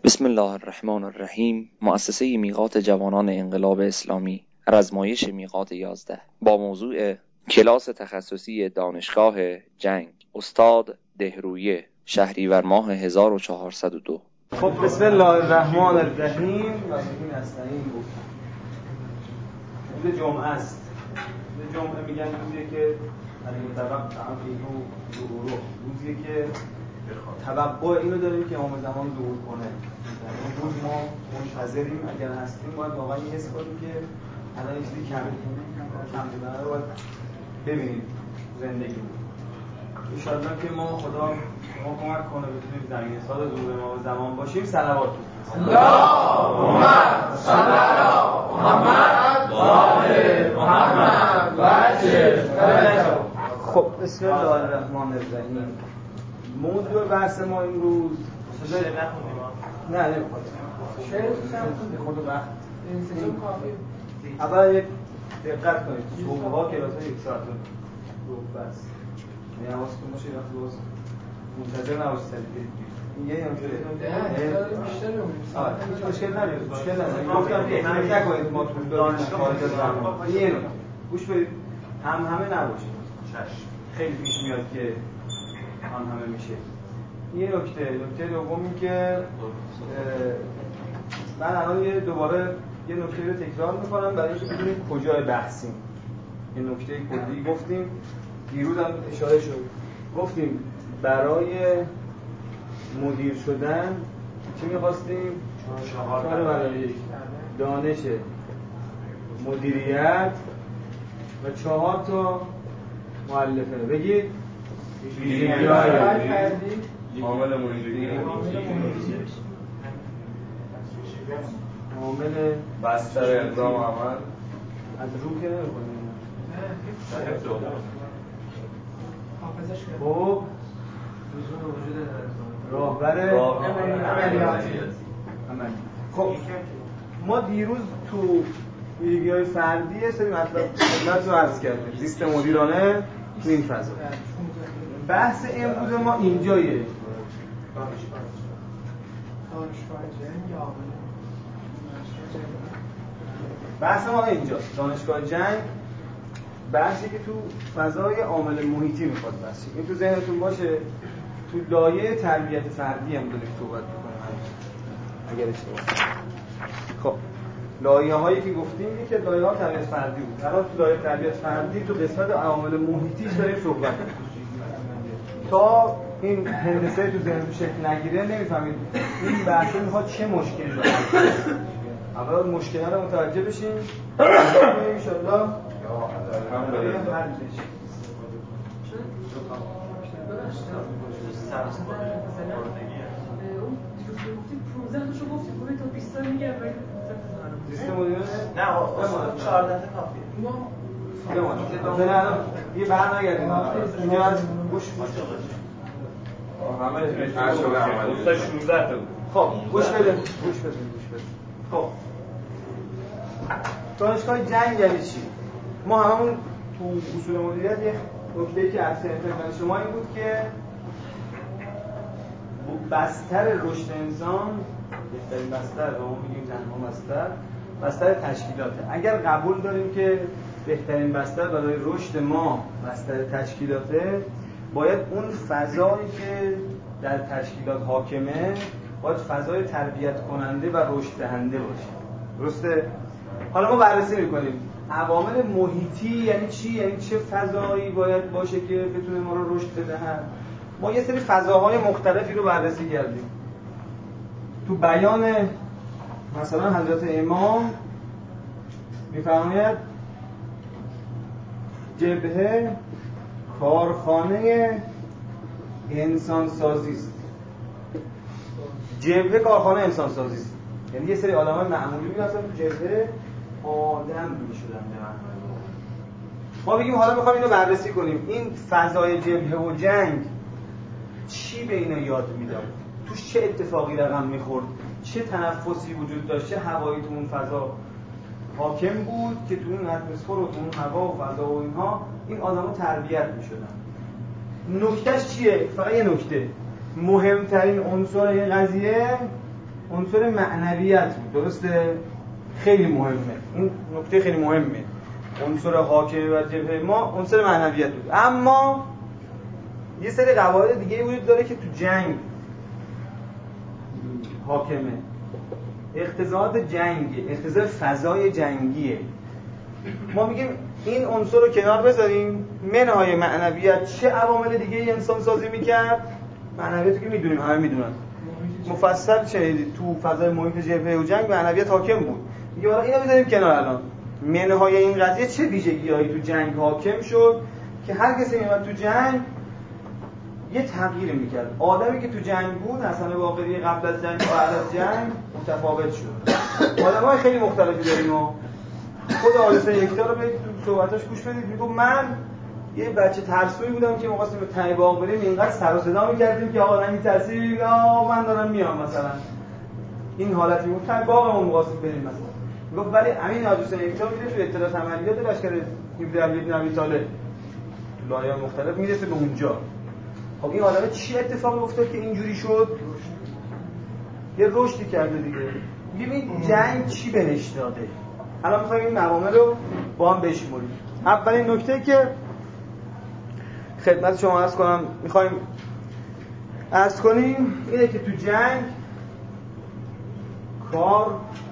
بسم الله الرحمن الرحیم. مؤسسه میقات جوانان انقلاب اسلامی، رزمایش میقات 11 با موضوع کلاس تخصصی دانشگاه جنگ، استاد دهرویه، شهریور ماه 1402. خب بسم الله الرحمن الرحیم. و این نستعین بود. روز جمعه است. روز جمعه میگن روزیه که طبق تعمیم ظهور، روزیه که توقع اینو داریم که امام زمان ظهور کنه. این روز ما منتظریم، اگر هستیم باید واقعا حس کنیم که الان یه چیزی کم بودن رو باید ببینیم زندگی. انشاءالله که خدا ما کمک کنه بتونیم زمین ساز ظهور امام زمان باشیم. صلوات اللهم صل علی محمد و آل محمد و عجل. خب بسم الله الرحمن الرحیم. موضوع بحث ما امروز نه نمیخواد خود وقت اول یک دقت کنید. صبح ها کلاس ها 1 ساعت رو بس حواستون باشه وقتی باز منتظر نباشید سریع این یه مشکل نداره. گفتم نکنید ما تو دانشگاه یه نکته گوش بدید، همه نباشید. خیلی پیش میاد که همه میشه. یه نکته دومی که من الان دوباره یه نکته رو تکرار میکنم برای اینکه بدونید کجای بحثیم. یه نکته کلی گفتیم، دیروز هم اشاره شد، گفتیم برای مدیر شدن چی میخواستیم؟ 4 دانش مدیریت و 4 تا مؤلفه. بگید عامل محیطی، عامل بستر اقدام عمل از رو که نمی‌کنیم. خب راهبر عملیاتی. خب ما دیروز تو ویدیوهای فردی یه سری مطلب خدمت رو عرض کردیم. زیست مدیرانه تو این فضا. بحث امروز ما اینجایه. بحث ما اینجاست. دانشگاه جنگ بحثی که تو فضای عامل محیطی میخواد بحثی. این تو ذهنتون باشه. تو لایه تربیت فردی هم داریم صحبت میکنیم اگر اشتباه. خب لایه هایی که گفتیم که لایه ها تربیت فردی بود. الان تو لایه تربیت فردی تو قسمت عوامل محیطیش داریم صحبت میکنیم. تا این هندسه تو ذهن شکل نگیره نمیفهمید این بحث میخواد چه مشکلی رو حل کنه. اول مشکل رو متوجه بشیم ان شاء الله حل بشه. زیست مدیرانه؟ نه 14 کافیه. یه برنگردیم اینجا از گوش خب گوش بده. خب دانشگاه جنگ یعنی چی؟ ما همون تو اصول مدیریت یه نکته‌ای که از خدمت شما این بود که بستر رشد انسان، بهترین بستر و ما میگیم تنها بستر تشکیلاته. اگر قبول داریم که بهترین بستر برای رشد ما بستر تشکیلاته، باید اون فضایی که در تشکیلات حاکمه باید فضای تربیت کننده و رشد دهنده باشه. درسته؟ حالا ما بررسی میکنیم عوامل محیطی یعنی چی؟ یعنی چه فضایی باید باشه که بتونه ما رو رشد بدهد. ما یه سری فضاهای مختلفی رو بررسی کردیم. تو بیان مثلا حضرت امام میفرماید جبهه کارخانه انسان سازی است. جبهه کارخانه انسان سازی است. یعنی یه سری آدمای معمولی میرفتن تو جبهه آدم میشدن. ما بگیم حالا میخوایم اینو بررسی کنیم. این فضای جبهه و جنگ چی به اینا یاد میداد؟ توش چه اتفاقی رقم میخورد؟ چه تنفسی وجود داشت؟ چه هوایی تو اون فضا حاکم بود که تو اون اتمسفر و تو اون هوا و فضا و اینها این آدما تربیت میشدن؟ نکتهش چیه؟ فقط یه نکته. مهمترین عنصر این قضیه عنصر معنویت بود. درسته؟ خیلی مهمه، این نکته خیلی مهمه. عنصر حاکم بر جبهه ما عنصر معنویت بود، اما یه سری قواعد دیگه وجود داره که تو جنگ حاکمه. اقتضاعات جنگ، اقتضاع فضای جنگیه. ما میگیم این عنصر رو کنار بذاریم، منهای معنویت چه عوامل دیگه انسان سازی میکرد؟ معنویت که میدونیم، همه میدونن، مفصل شنیدید تو فضای محیط جبهه و جنگ معنویت حاکم بود. میگه حالا اینو بذاریم کنار. الان منهای این قضیه چه ویژگی‌هایی تو جنگ حاکم شد که هر کسی میاد تو جنگ یه تغییر میکرد؟ آدمی که تو جنگ بود حسن باقری قبل از جنگ و بعد از جنگ متفاوت شد. آدمای خیلی مختلفی داریم و خود حسین یکتا رو برید تو صحبتاش گوش بدید. میگه من یه بچه ترسویی بودم که موقعی به تای باغ بریم اینقدر سر و صدا می‌کردیم که آقا من ترسید، من دارم میام مثلا. این حالتی بود تای باغمون موقعی بریم مثلا. میگه ولی امین حسین یکتا میره تو اطلاعات عملیات لشکر ابن ابی طالب تو لایه‌های مختلف میرسه به اونجا. خب این آدم چی اتفاقی افتاد که اینجوری شد؟ یه رشدی کرده دیگه. میگه این جنگ چی بهش داده؟ الان می‌خوایم این عوامل رو با هم بشمریم. اولین نکته که خدمت شما می‌خوایم عرض کنیم اینه که تو جنگ کار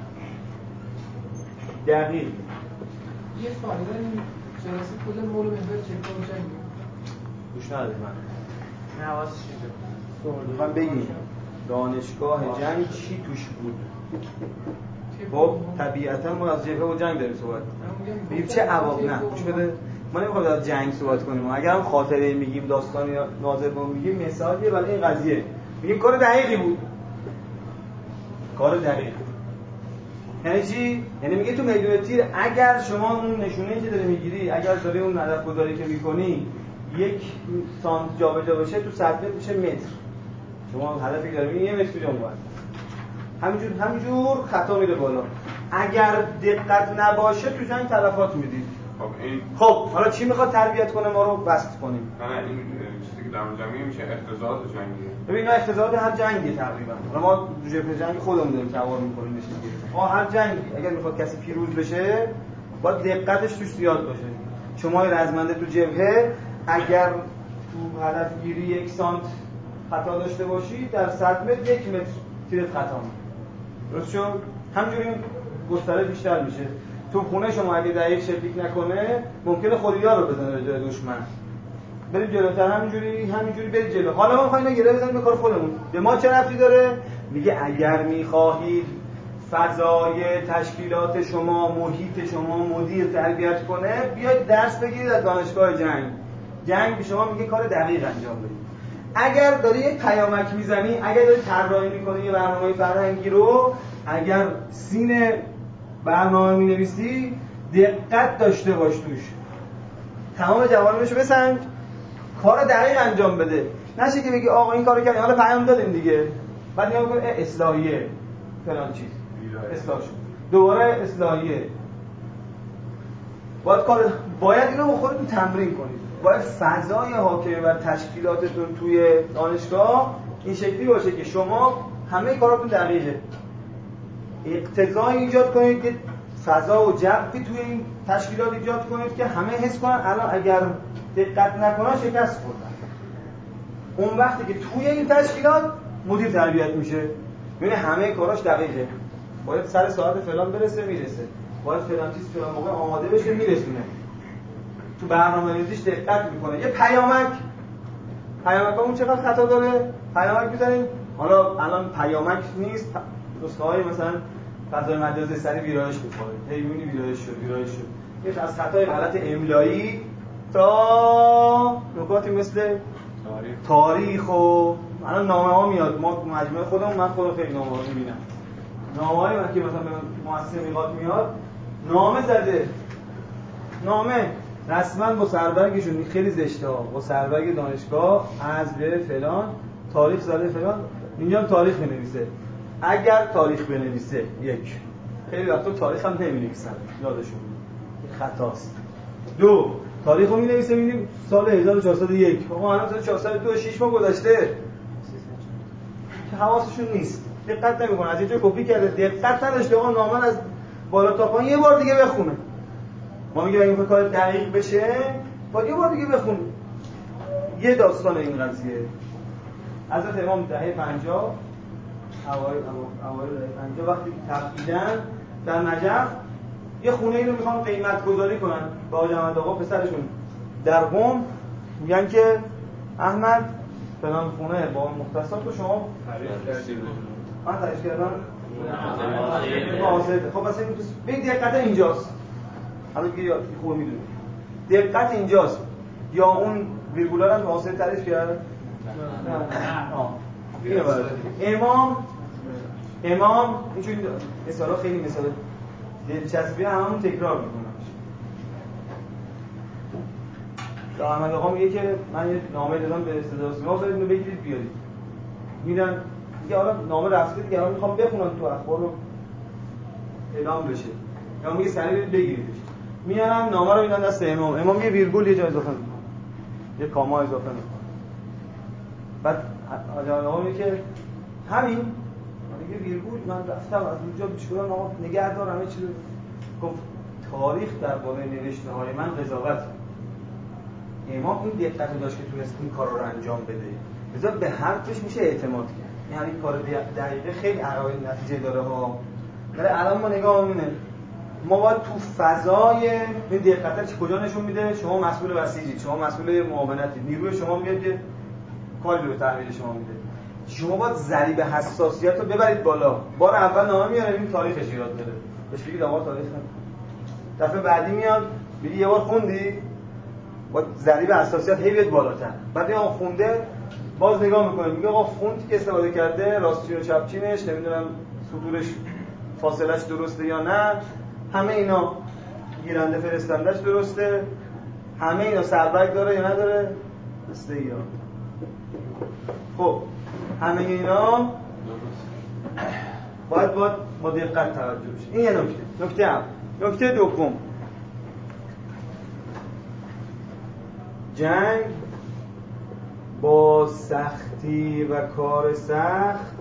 دقیق. یه فایده جلسه کل مول محور چک کنم جنگ گوش نده من. نه واسه چیزه من بگیم دانشگاه جنگ چی توش بود؟ خب طبیعتا ما از جبهه و جنگ داریم صحبت می‌کنیم. چه عواقب نه گوش بده. ما نمی‌خوایم از جنگ صحبت کنیم. اگر هم خاطره میگیم، داستانی ناظر ما میگیم، مثالیه برای این قضیه. میگیم کار دقیقی بود. کار دقیق. یعنی چی؟ یعنی میگه تو میدون تیر اگر شما اون نشونه‌ای که داری میگیری، اگر داری اون هدف گذاری که می‌کنی 1 سانت جابجا بشه تو سطح میشه متر. شما هدفی که داری 1 متر میره اونور. همینجور خطا میره بالا. اگر دقت نباشه تو جنگ تلفات میدید. خب حالا چی میخواد تربیت کنه ما رو بسط کنیم؟ نه این چیزی که در جنگی میشه اقتضاعات جنگی. ببین اقتضاعات هر جنگی تقریبا. حالا ما تو جبهه جنگ خودمون داریم سوار میکنیم میشه دیگه. هر جنگی اگر میخواد کسی پیروز بشه باید دقتش توش زیاد باشه. شما رزمنده تو جبهه اگر تو هدف گیری 1 سانت خطا داشته باشی در 100 متر 1 متر تیرت خطا میشه. درست شد؟ همینجوری گستره بیشتر میشه. تو خونه شما اگه دقیق شلیک نکنه ممکنه خودیار رو بزنه به جای دشمن. برید جلوتر، همینجوری برید جلو. حالا ما می‌خوایم گره بزنیم به کار خودمون. به ما چه ربطی داره؟ میگه اگر می‌خواهید فضای تشکیلات شما، محیط شما مدیر تربیت کنه، بیاید درس بگیرید از دانشگاه جنگ به شما میگه کار دقیق انجام بدید. اگر داری یک پیامک میزنی، اگر داری طراحی می‌کنی یه برنامه فرهنگی رو، اگر سین برنامه می‌نویسی دقت داشته باش توش. تمام جوانبشو بسنج، کار دقیق انجام بده. نشه که بگی آقا این کارو کردیم حالا پیام دادیم دیگه. بعد نگاه کن اصلاحیه فلان چیز. اصلاح شد. دوباره اصلاحیه. باید اینو با خودتون تمرین کنید. باید فضای حاکم بر تشکیلاتتون توی دانشگاه این شکلی باشه که شما همه کاراتون دقیقه. اقتضای ایجاد کنید که فضا و جوی توی این تشکیلات ایجاد کنید که همه حس کنن الان اگر دقت نکنن شکست خوردن. اون وقتی که توی این تشکیلات مدیر تربیت میشه، یعنی همه کاراش دقیقه. باید سر ساعت فلان برسه میرسه. باید فلان چیز فلان موقع آماده بشه میرسونه. تو برنامه‌ریزیش دقت میکنه. یه پیامک اون چقدر خطا داره؟ پیامک میزنیم. حالا الان پیامک نیست. نسخه‌های مثلا فضای مجازی سری ویرایش می‌خوره. حیوانی ویرایش شد. یه از خطای غلط املایی تا نکاتی مثل تاریخ و الان نامه‌ها میاد. ما مجموعه من خودم خیلی نامه‌ها می‌بینم. نامه‌های من که مثلا به مؤسسه میقات میاد، نامه زده. نامه رسما با سربرگشون خیلی زشته ها. با سربرگ دانشگاه حذف فلان، تاریخ زده فلان. اینجا تاریخ بنویسه. اگر تاریخ بنویسه یک خیلی وقتا تاریخ هم نمی‌نویسن یادشون خطاست. 2 تاریخ رو می‌نویسه می‌بینیم سال 1401 آقا الان سال 402 6 ماه گذشته که حواسشون نیست. دقت نمیکنه، از اینجا کپی کرده، دقت نداشته آقا نامه از بالا تا پایین یه بار دیگه بخونه. ما میگیم اگه کار دقیق بشه باید یه بار دیگه بخونه. یه داستان این قضیه. حضرت امام دهه 50 اوایل دهه 50 وقتی تفقیدن در نجف یه خونه ای رو میخوان قیمت گذاری کنن با حاج احمد آقا پسرشون در قم، میگن که احمد فلان خونه با مختصات رو شما تعریف کردم خب مثلا ببین دقت اینجاست. حالا دیگه خوب میدونید دقت اینجاست. یا اون ویرگولا رو واسه تعریف کرد. امام اینجوری مثلا خیلی مثال دلچسبی هممون تکرار میکنم. تا احمد آقا میگه که من یه نامه دادم به صدا و سیما، برید اینو بگیرید بیارید. میدن دیگه حالا نامه رفته دیگه، الان میخوام بخونم تو اخبار رو اعلام بشه. یا میگه سریع برید بگیریدش. میارن نامه رو میدن دست امام یه ویرگول یه جا اضافه میکنه، یه کاما اضافه میکنه. بعد آقا میگه که همین یه ویرگول من رفتم از اونجا بشورم آقا نگه دار همه چی رو. گفت تاریخ درباره نوشته های من قضاوت. امام این دقت داشت که تونست این کار رو انجام بده. لذا به حرفش میشه اعتماد کرد. یعنی کار دقیقه خیلی عقاید نتیجه داره ها. ولی الان ما نگاه می‌کنیم ما باید تو فضای این دقت کجا نشون میده؟ شما مسئول بسیجید، شما مسئول معاونتید، نیروی شما میاد که کاری رو به تحویل شما میده. شما باید ضریب حساسیت رو ببرید بالا. بار اول نامه میاره این تاریخش یاد داره. بهش بگید آقا تاریخ دفعه بعدی میاد میگه یه بار خوندی؟ باید ضریب حساسیت هی بیاد بالاتر. بعد آقا خونده باز نگاه میکنه میگه آقا فونتی که استفاده کرده راستچین و چپچینش نمیدونم سطورش فاصلهش درسته یا نه، همه اینا گیرنده فرستندش درسته، همه اینا سربک داره یا نداره، مثل ایران. خب همه اینا باید با دقت توجه بشه. این یه نکته دوم، جنگ با سختی و کار سخت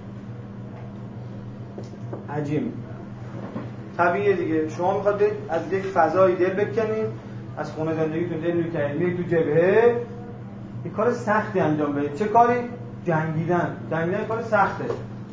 عجیم طبیعیه دیگه. شما میخواد از یک فضای دل بکنید، از خونه زندگیتون دل میکنید میرید تو جبهه، یه کار سختی انجام بدید. چه کاری؟ جنگیدن کار سخته.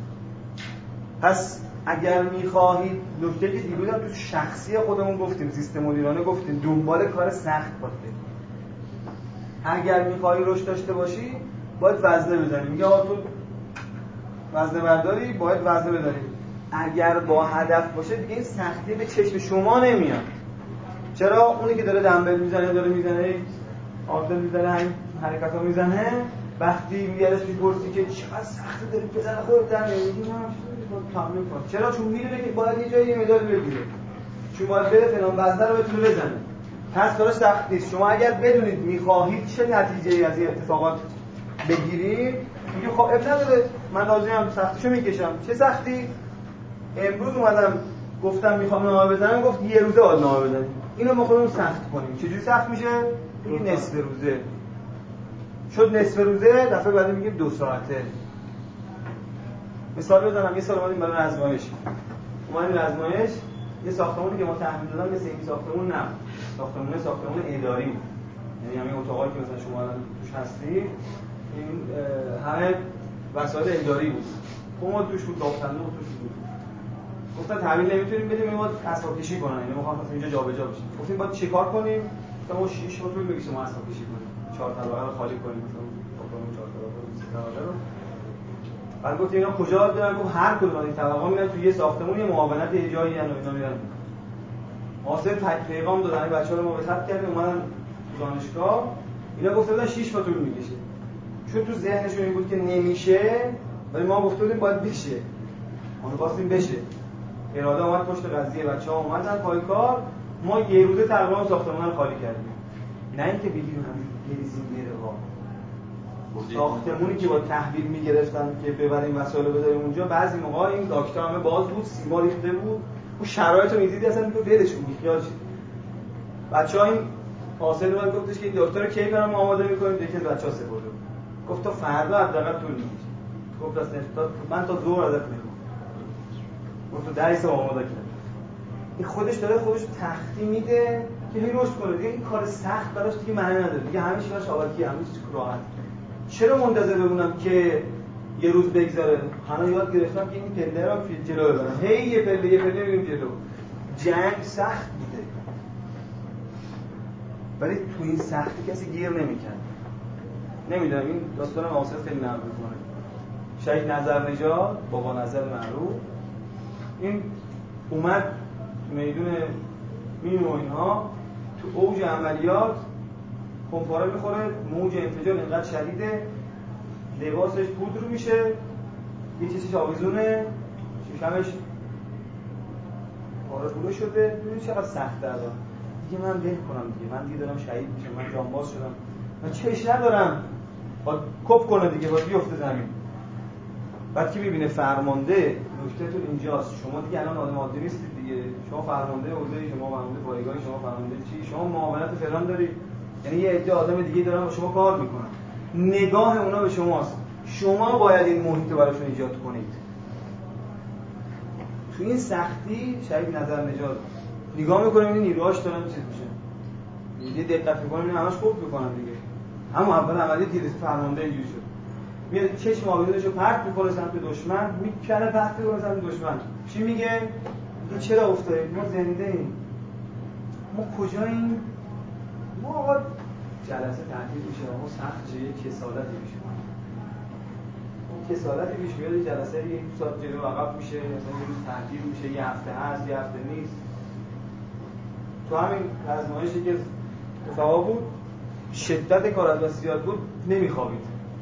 پس اگر میخواهید، نکته که دیروز هم تو شخصی خودمون گفتیم، سیستم مدیرانه گفتیم، دنبال کار سخت باشید. اگر میخوایی رشد داشته باشی باید وزنه بزنی. میگه آقا تو وزنه برداری باید وزنه بزنی. اگر با هدف باشه دیگه این سختی به چشم شما نمیاد. چرا؟ اونی که داره دنبل میزنه، داره میزنه آردل میزنه، همین حرکت ها میزنه، وقتی میادش میپرسی که چقدر سختی داری بزنه خودت در میگی نه تمرین کن. چرا؟ چون میدونه که باید یه جایی مدال بگیره، چون باید بره فلان وزنه رو بتونه بزنه. پس کارش سخت نیست. شما اگر بدونید میخواهید چه نتیجه‌ای از این اتفاقات بگیرید، میگه خب اب نداره من لازمم سختیشو میکشم. چه سختی؟ امروز اومدم گفتم میخوام نامه بزنم، گفت یه روزه باید نامه بزنیم. اینو ما خودمون سخت کنیم. چجوری سخت میشه؟ میگه نصف روزه. شد نصف روزه، دفعه بعدی میگیم 2 ساعته. مثال بزنم، یه سال اومدیم برای آزمایش. یه ساختمانی که ما تحویل دادن مثل این ساختمون نه. ساختمون اداری بود. یعنی همین اتاقایی که مثلا شما الان توش هستید، این همه وسایل اداری بود. کمد توش بود، داغ صندوق توش بود. گفتن تحویل نمیتونیم بدیم، این باید اسباب کشی کنن. یعنی ما خواستیم اینجا جابجا بشه. گفتیم باید چیکار کنیم؟ تا ما 6 ماه طول می‌کشه ما اسباب کشی کنیم. 4 طبقه رو خالی کنیم، مثلا ساختمون 4 طبقه رو 3 طبقه رو. بعد گفتیم اینا کجا دارن؟ گفت هر کدوم از این طبقه‌ها میرن تو یه ساختمون، یه معاونت یه جایی ان و اینا میرن. واسه پیغام دادن بچه‌ها رو ما به خط کردیم، اومدن دانشگاه. اینا گفته بودن 6 ماه طول می‌کشه. چون تو ذهنشون این بود که نمیشه، ولی ما گفته بودیم باید بشه. ما خواستیم بشه. اراده اومد پشت قضیه، بچه‌ها اومدن پای کار، ما یه روزه تقریبا ساختمان رو خالی کردیم. نه اینکه بگیم همین بریزیم میره‌ها. ساختمونی که با تحویل می‌گرفتن که ببریم وسایل رو بذاریم اونجا، بعضی موقع این داکتا همه باز بود، سیما ریخته بود، اون شرایطو می‌دیدی اصلا میگه ولشون بیخیال شید. بچه‌ها این حاصل اومد گفتش که این دکتر رو کی برام آماده می‌کنیم؟ دیگه بچه‌ها سپرده. گفت تا فردا حداقل طول می‌کشه. گفت راست من تا ظهر ازت میمونم. گفت تو درس آماده کرد. این خودش داره خودش تختی میده که هی رشد کنه. دیگه این کار سخت براش دیگه معنی نداره. دیگه همه چیز براش آگاهی، همه چیز راحت. چرا منتظر بمونم که یه روز بگذره؟ حالا یاد گرفتم که این پله رو جلو ببرم. هی یه پله میریم جلو. جنگ سخت بوده. ولی تو این سختی کسی گیر نمی‌کنه. نمیدونم این داستان معاصر خیلی نقل می‌کنه. شهید نظرنژاد، بابا نظر معروف، این اومد میدون مین و اینها تو اوج عملیات خمپاره میخوره، موج انفجار اینقدر شدیده، لباسش پودر میشه، یه چیزیش آویزونه، شکمش پاره پوره شده. ببینید چقدر سخته الان. دیگه من ول کنم دیگه، من دیگه دارم شهید میشم، من جانباز شدم، من چش ندارم، باید کپ کنه دیگه، باید بیفته زمین. بعد که میبینه فرمانده، نکته تو اینجاست، شما دیگه الان آدم عادی نیستید دیگه، شما فرمانده حوزه، شما فرمانده پایگاه، شما فرمانده چی، شما معاونت فلان دارید، یعنی یه عده آدم دیگه دارن با شما کار میکنن، نگاه اونا به شماست، شما باید این محیط رو براشون ایجاد کنید. تو این سختی شهید نظرنژاد نگاه میکنیم این نیروهاش دارن چیز میشه، یه دقت میکنیم این همش خوب میکنن دیگه، اما اول عملیات دیگه فرمانده اینجوری شد، میاد چشم آویزونشو پرت میکنه سمت دشمن، میکنه پرت میکنه سمت دشمن. چی میگه؟ میگه چرا افتادید؟ ما زنده ایم، ما کجاییم؟ ما آقا جلسه تعطیل میشه، ما سخت چه کسالتی میشه، کسالتی پیش میاد، جلسه یک ساعت جلو عقب میشه، مثلا یه روز تعطیل میشه، یه هفته هست، یه هفته نیست. تو همین آزمایشی که اتفاق بود، شدت کار از زیاد بود، نمیخوابید.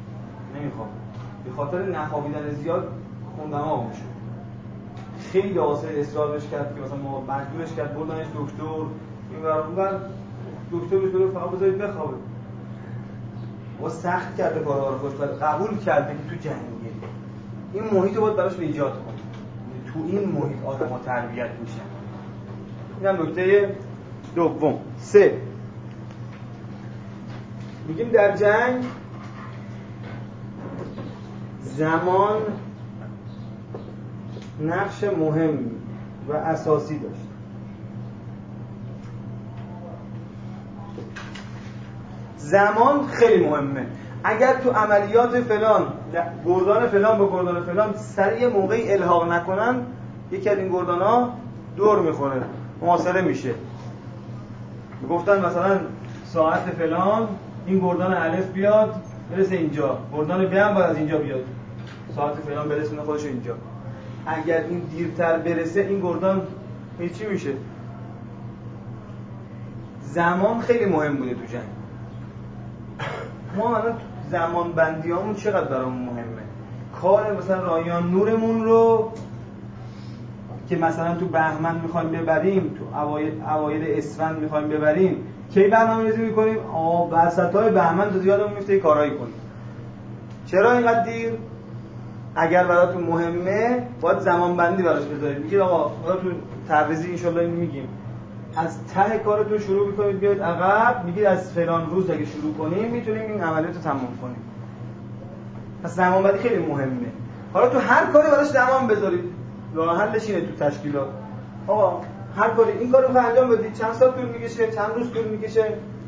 به خاطر نخوابیدن زیاد خون دماغ میشه. خیلی آسان اصرارش کرد که مثلا ما مجبورش کرد بردنش دکتر، این برابر دکتر بهش گفت فقط بذارید بخوابه. و سخت کرده کارها رو، خوش قبول کرده که تو جنگه. این محیط رو باید براش ایجاد کنه. تو این محیط آدم‌ها تربیت میشن. اینم نکته دوم. 3 میگیم در جنگ زمان نقش مهم و اساسی داشت. زمان خیلی مهمه. اگر تو عملیات فلان گردان فلان با گردان فلان سریع موقعی الحاق نکنن، یکی از این گردان‌ها دور میخوره، محاصره میشه. گفتن مثلا ساعت فلان این گردان الف بیاد برسه اینجا، گردان ب هم باید از اینجا بیاد ساعت فلان برسونه خودش اینجا. اگر این دیرتر برسه این گردان هیچی میشه. زمان خیلی مهم بوده تو جنگ. ما الان زمان بندیامون چقدر برامون مهمه. کار مثلا رایان نورمون رو که مثلا تو بهمن میخوایم ببریم، تو اوایل اسفند میخوایم ببریم، کی برنامه‌ریزی میکنیم؟ وسطای بهمن تا زیادمون میفته کارایی کنیم. چرا اینقدر دیر؟ اگر براتون مهمه باید زمان بندی براش بذارید. میگید آقا تو تعویضی ان شاءالله میگیم از ته کارتون شروع میکنید بیاید عقب، میگید از فلان روز اگه شروع کنیم میتونیم این عملیات رو تمام کنیم. پس زمان بندی خیلی مهمه. حالا تو هر کاری براش زمان بذارید. راه حلش اینه تو تشکیلات. آقا هر کاری این کارو انجام بدید، چند ساعت طول میکشه، چند روز طول میکشه،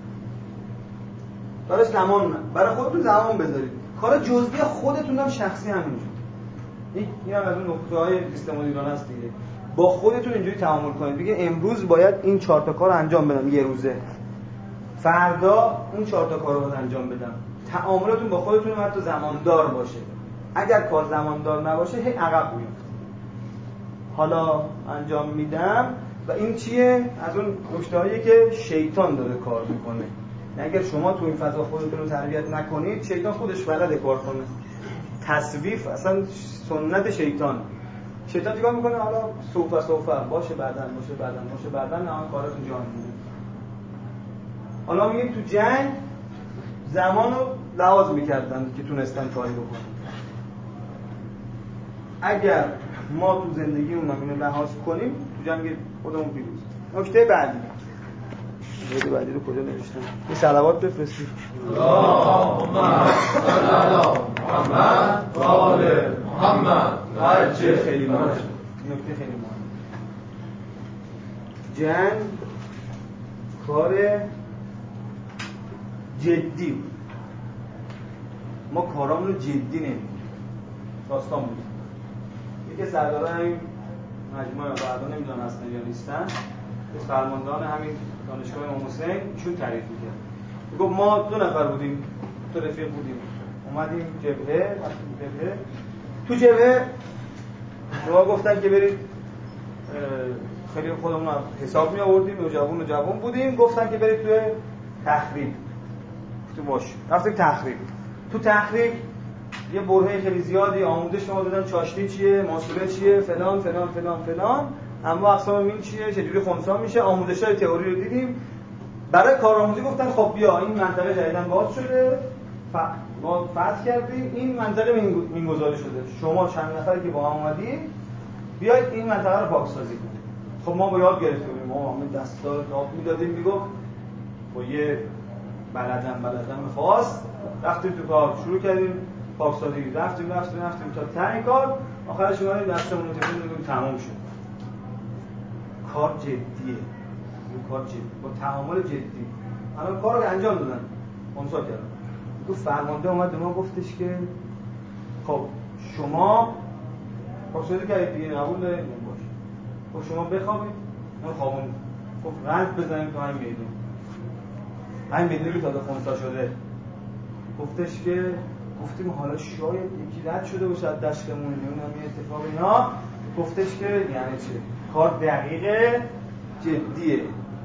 براش زمان برای خودتون زمان بذارید. کار جزئی خودتون هم شخصی همینجوری. این هم از اون نقطه‌های سیستم ایران هست دیگه. با خودتون اینجوری تعامل کنید. بگید امروز باید این 4 تا کارو انجام بدم یه روزه. فردا اون 4 تا کارو باید انجام بدم. تعاملاتون با خودتون هم حتی زماندار باشه. اگر کار زماندار نباشه هی عقب میفته. حالا انجام میدم و این چیه؟ از اون نکته‌هایی که شیطان داره کار میکنه. اگر شما تو این فضا خودتون رو تربیت نکنید، شیطان خودش بلده کار کنه. تصویف اصلا سنت شیطان. شیطان چیکار میکنه؟ حالا سوفا باشه بعدن نه کارتون جان میده. حالا میگیم تو جنگ زمانو لحاظ میکردن که تونستن کاری بکنن. اگر ما تو زندگیمون اینو لحاظ کنیم تو جنگ خودمون پیروز. نکته بعدی بیت بعدی رو کجا نوشتم؟ این صلوات بفرستید. اللهم صل علی محمد و آل محمد و عجل. خیلی مهمه. نکته خیلی مهمه. جنگ کار جدی بود. ما کارامون رو جدی نمی‌گیریم. داستان بود. یکی سرداران این مجموعه بعدا نمیدونم هستن یا نیستن، فرماندهان همین دانشگاه امام حسین ایشون تعریف می‌کرد. میگفت ما 2 نفر بودیم، 2 رفیق بودیم. اومدیم جبهه، تو جبهه شما گفتن که برید، خیلی خودمون حساب می آوردیم، جوان بودیم، گفتن که برید توی تخریب. تو باش رفتیم تخریب. تو تخریب یه برهه خیلی زیادی آموزش ما دادن، چاشنی چیه، ماسوله چیه، فلان فلان فلان فلان، اما اقسام مین چیه، چجوری خنثی میشه، آموزش‌های تئوری رو دیدیم. برای کارآموزی گفتن خب بیا این منطقه جدیداً باز شده، ما فتح کردیم، این منطقه مینگذاری شده، شما چند نفری که با هم اومدید بیاید این منطقه رو پاکسازی کنید. خب ما با یاد گرفتیم، ما همین دستار تاپ میدادیم، میگفت با یه بلدم خاص رفتیم تو کار، شروع کردیم پاکسازی، رفتیم تا ته کار، آخرش اومدیم دستمون رو تکون دادیم، تموم شد. کار جدیه، این کار جدی با تعامل جدی. الان کار رو انجام دادن، خنثی کردن. تو فرمانده اومد به ما گفتش که خب شما پاکسازی کردید دیگه، قبول دارید؟ باشه. خب شما بخوابید، ما خوابوندیم. خب رنگ بزنیم تو همین میدون. همین میدونی که تازه خنثی شده. گفتش که گفتیم حالا شاید یکی رد شده باشه از دستمون، نمیدونم این اتفاق اینا. گفتش که یعنی چه؟ کار دقیقه جدیه.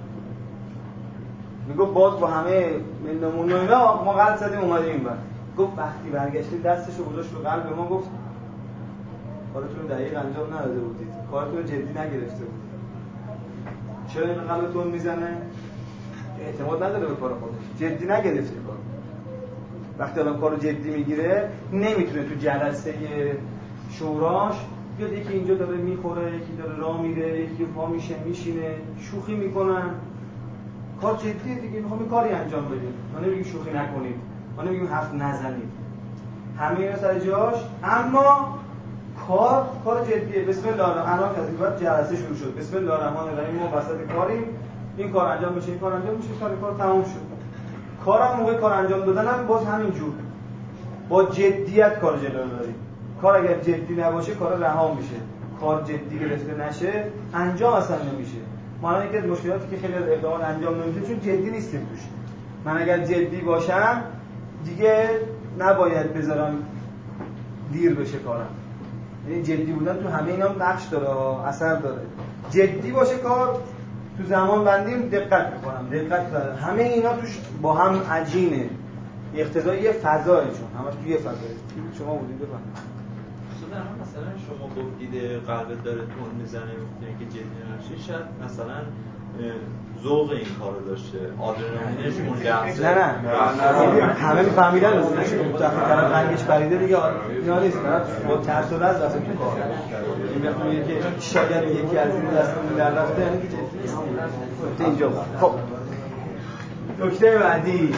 میگفت باز با همه مندمون و اینا ما قلب زدیم اومدیم این بر. گفت وقتی برگشتیم دستشو گذاشت رو قلب ما، گفت کارتون رو دقیق انجام نداده بودید، کارتون رو جدی نگرفته بودید. چرا این قلبتون میزنه؟ اعتماد نداره به کار خودش، جدی نگرفته کار. وقتی الان کارو جدی میگیره نمیتونه تو جلسه شوراش بیاد یکی اینجا داره میخوره، یکی داره راه میره، یکی پا میشه میشینه شوخی میکنن. کار جدیه دیگه، میخوام این کاری انجام بدیم. ما نمیگیم شوخی نکنید، ما نمیگیم حرف نزنید، همه اینا سر جاش، اما کار جدیه. بسم الله الان کسی بعد جلسه شروع شد، بسم الله الرحمن الرحیم، ما وسط کاریم، این کار انجام میشه، این کار انجام میشه، کار تموم شد. کارم موقع کار انجام دادنم باز همین جور با جدیت کار جلو ببریم. کار اگر جدی نباشه کار رها میشه، کار جدی گرفته نشه انجام اصلا نمیشه. ما یکی از مشکلاتی که خیلی از اقدامات انجام نمیشه چون جدی نیستیم توش. من اگر جدی باشم دیگه نباید بذارم دیر بشه کارم. یعنی جدی بودن تو همه اینا نقش داره، اثر داره. جدی باشه کار، تو زمان بندیم دقت میکنم، دقت داره. همه اینا توش با هم عجینه، اقتضای یه فضایه، چون همش توی یه فضایه. شما بودید بفهمید. مثلا شما گفتید قلبت داره تون میزنه، میگه که جدی نشه، شاید مثلا ذوق این کارو داشته، آدرنالینش اون لحظه. نه همه میفهمیدن اونش وقتی طرف رنگش پریده دیگه اینا نیست، طرف با ترس و لرز رفته تو کار. این وقتی میگه که شاید یکی از این دستمون در رفته، یعنی که جدی نیست. اینجا خب نکته بعدی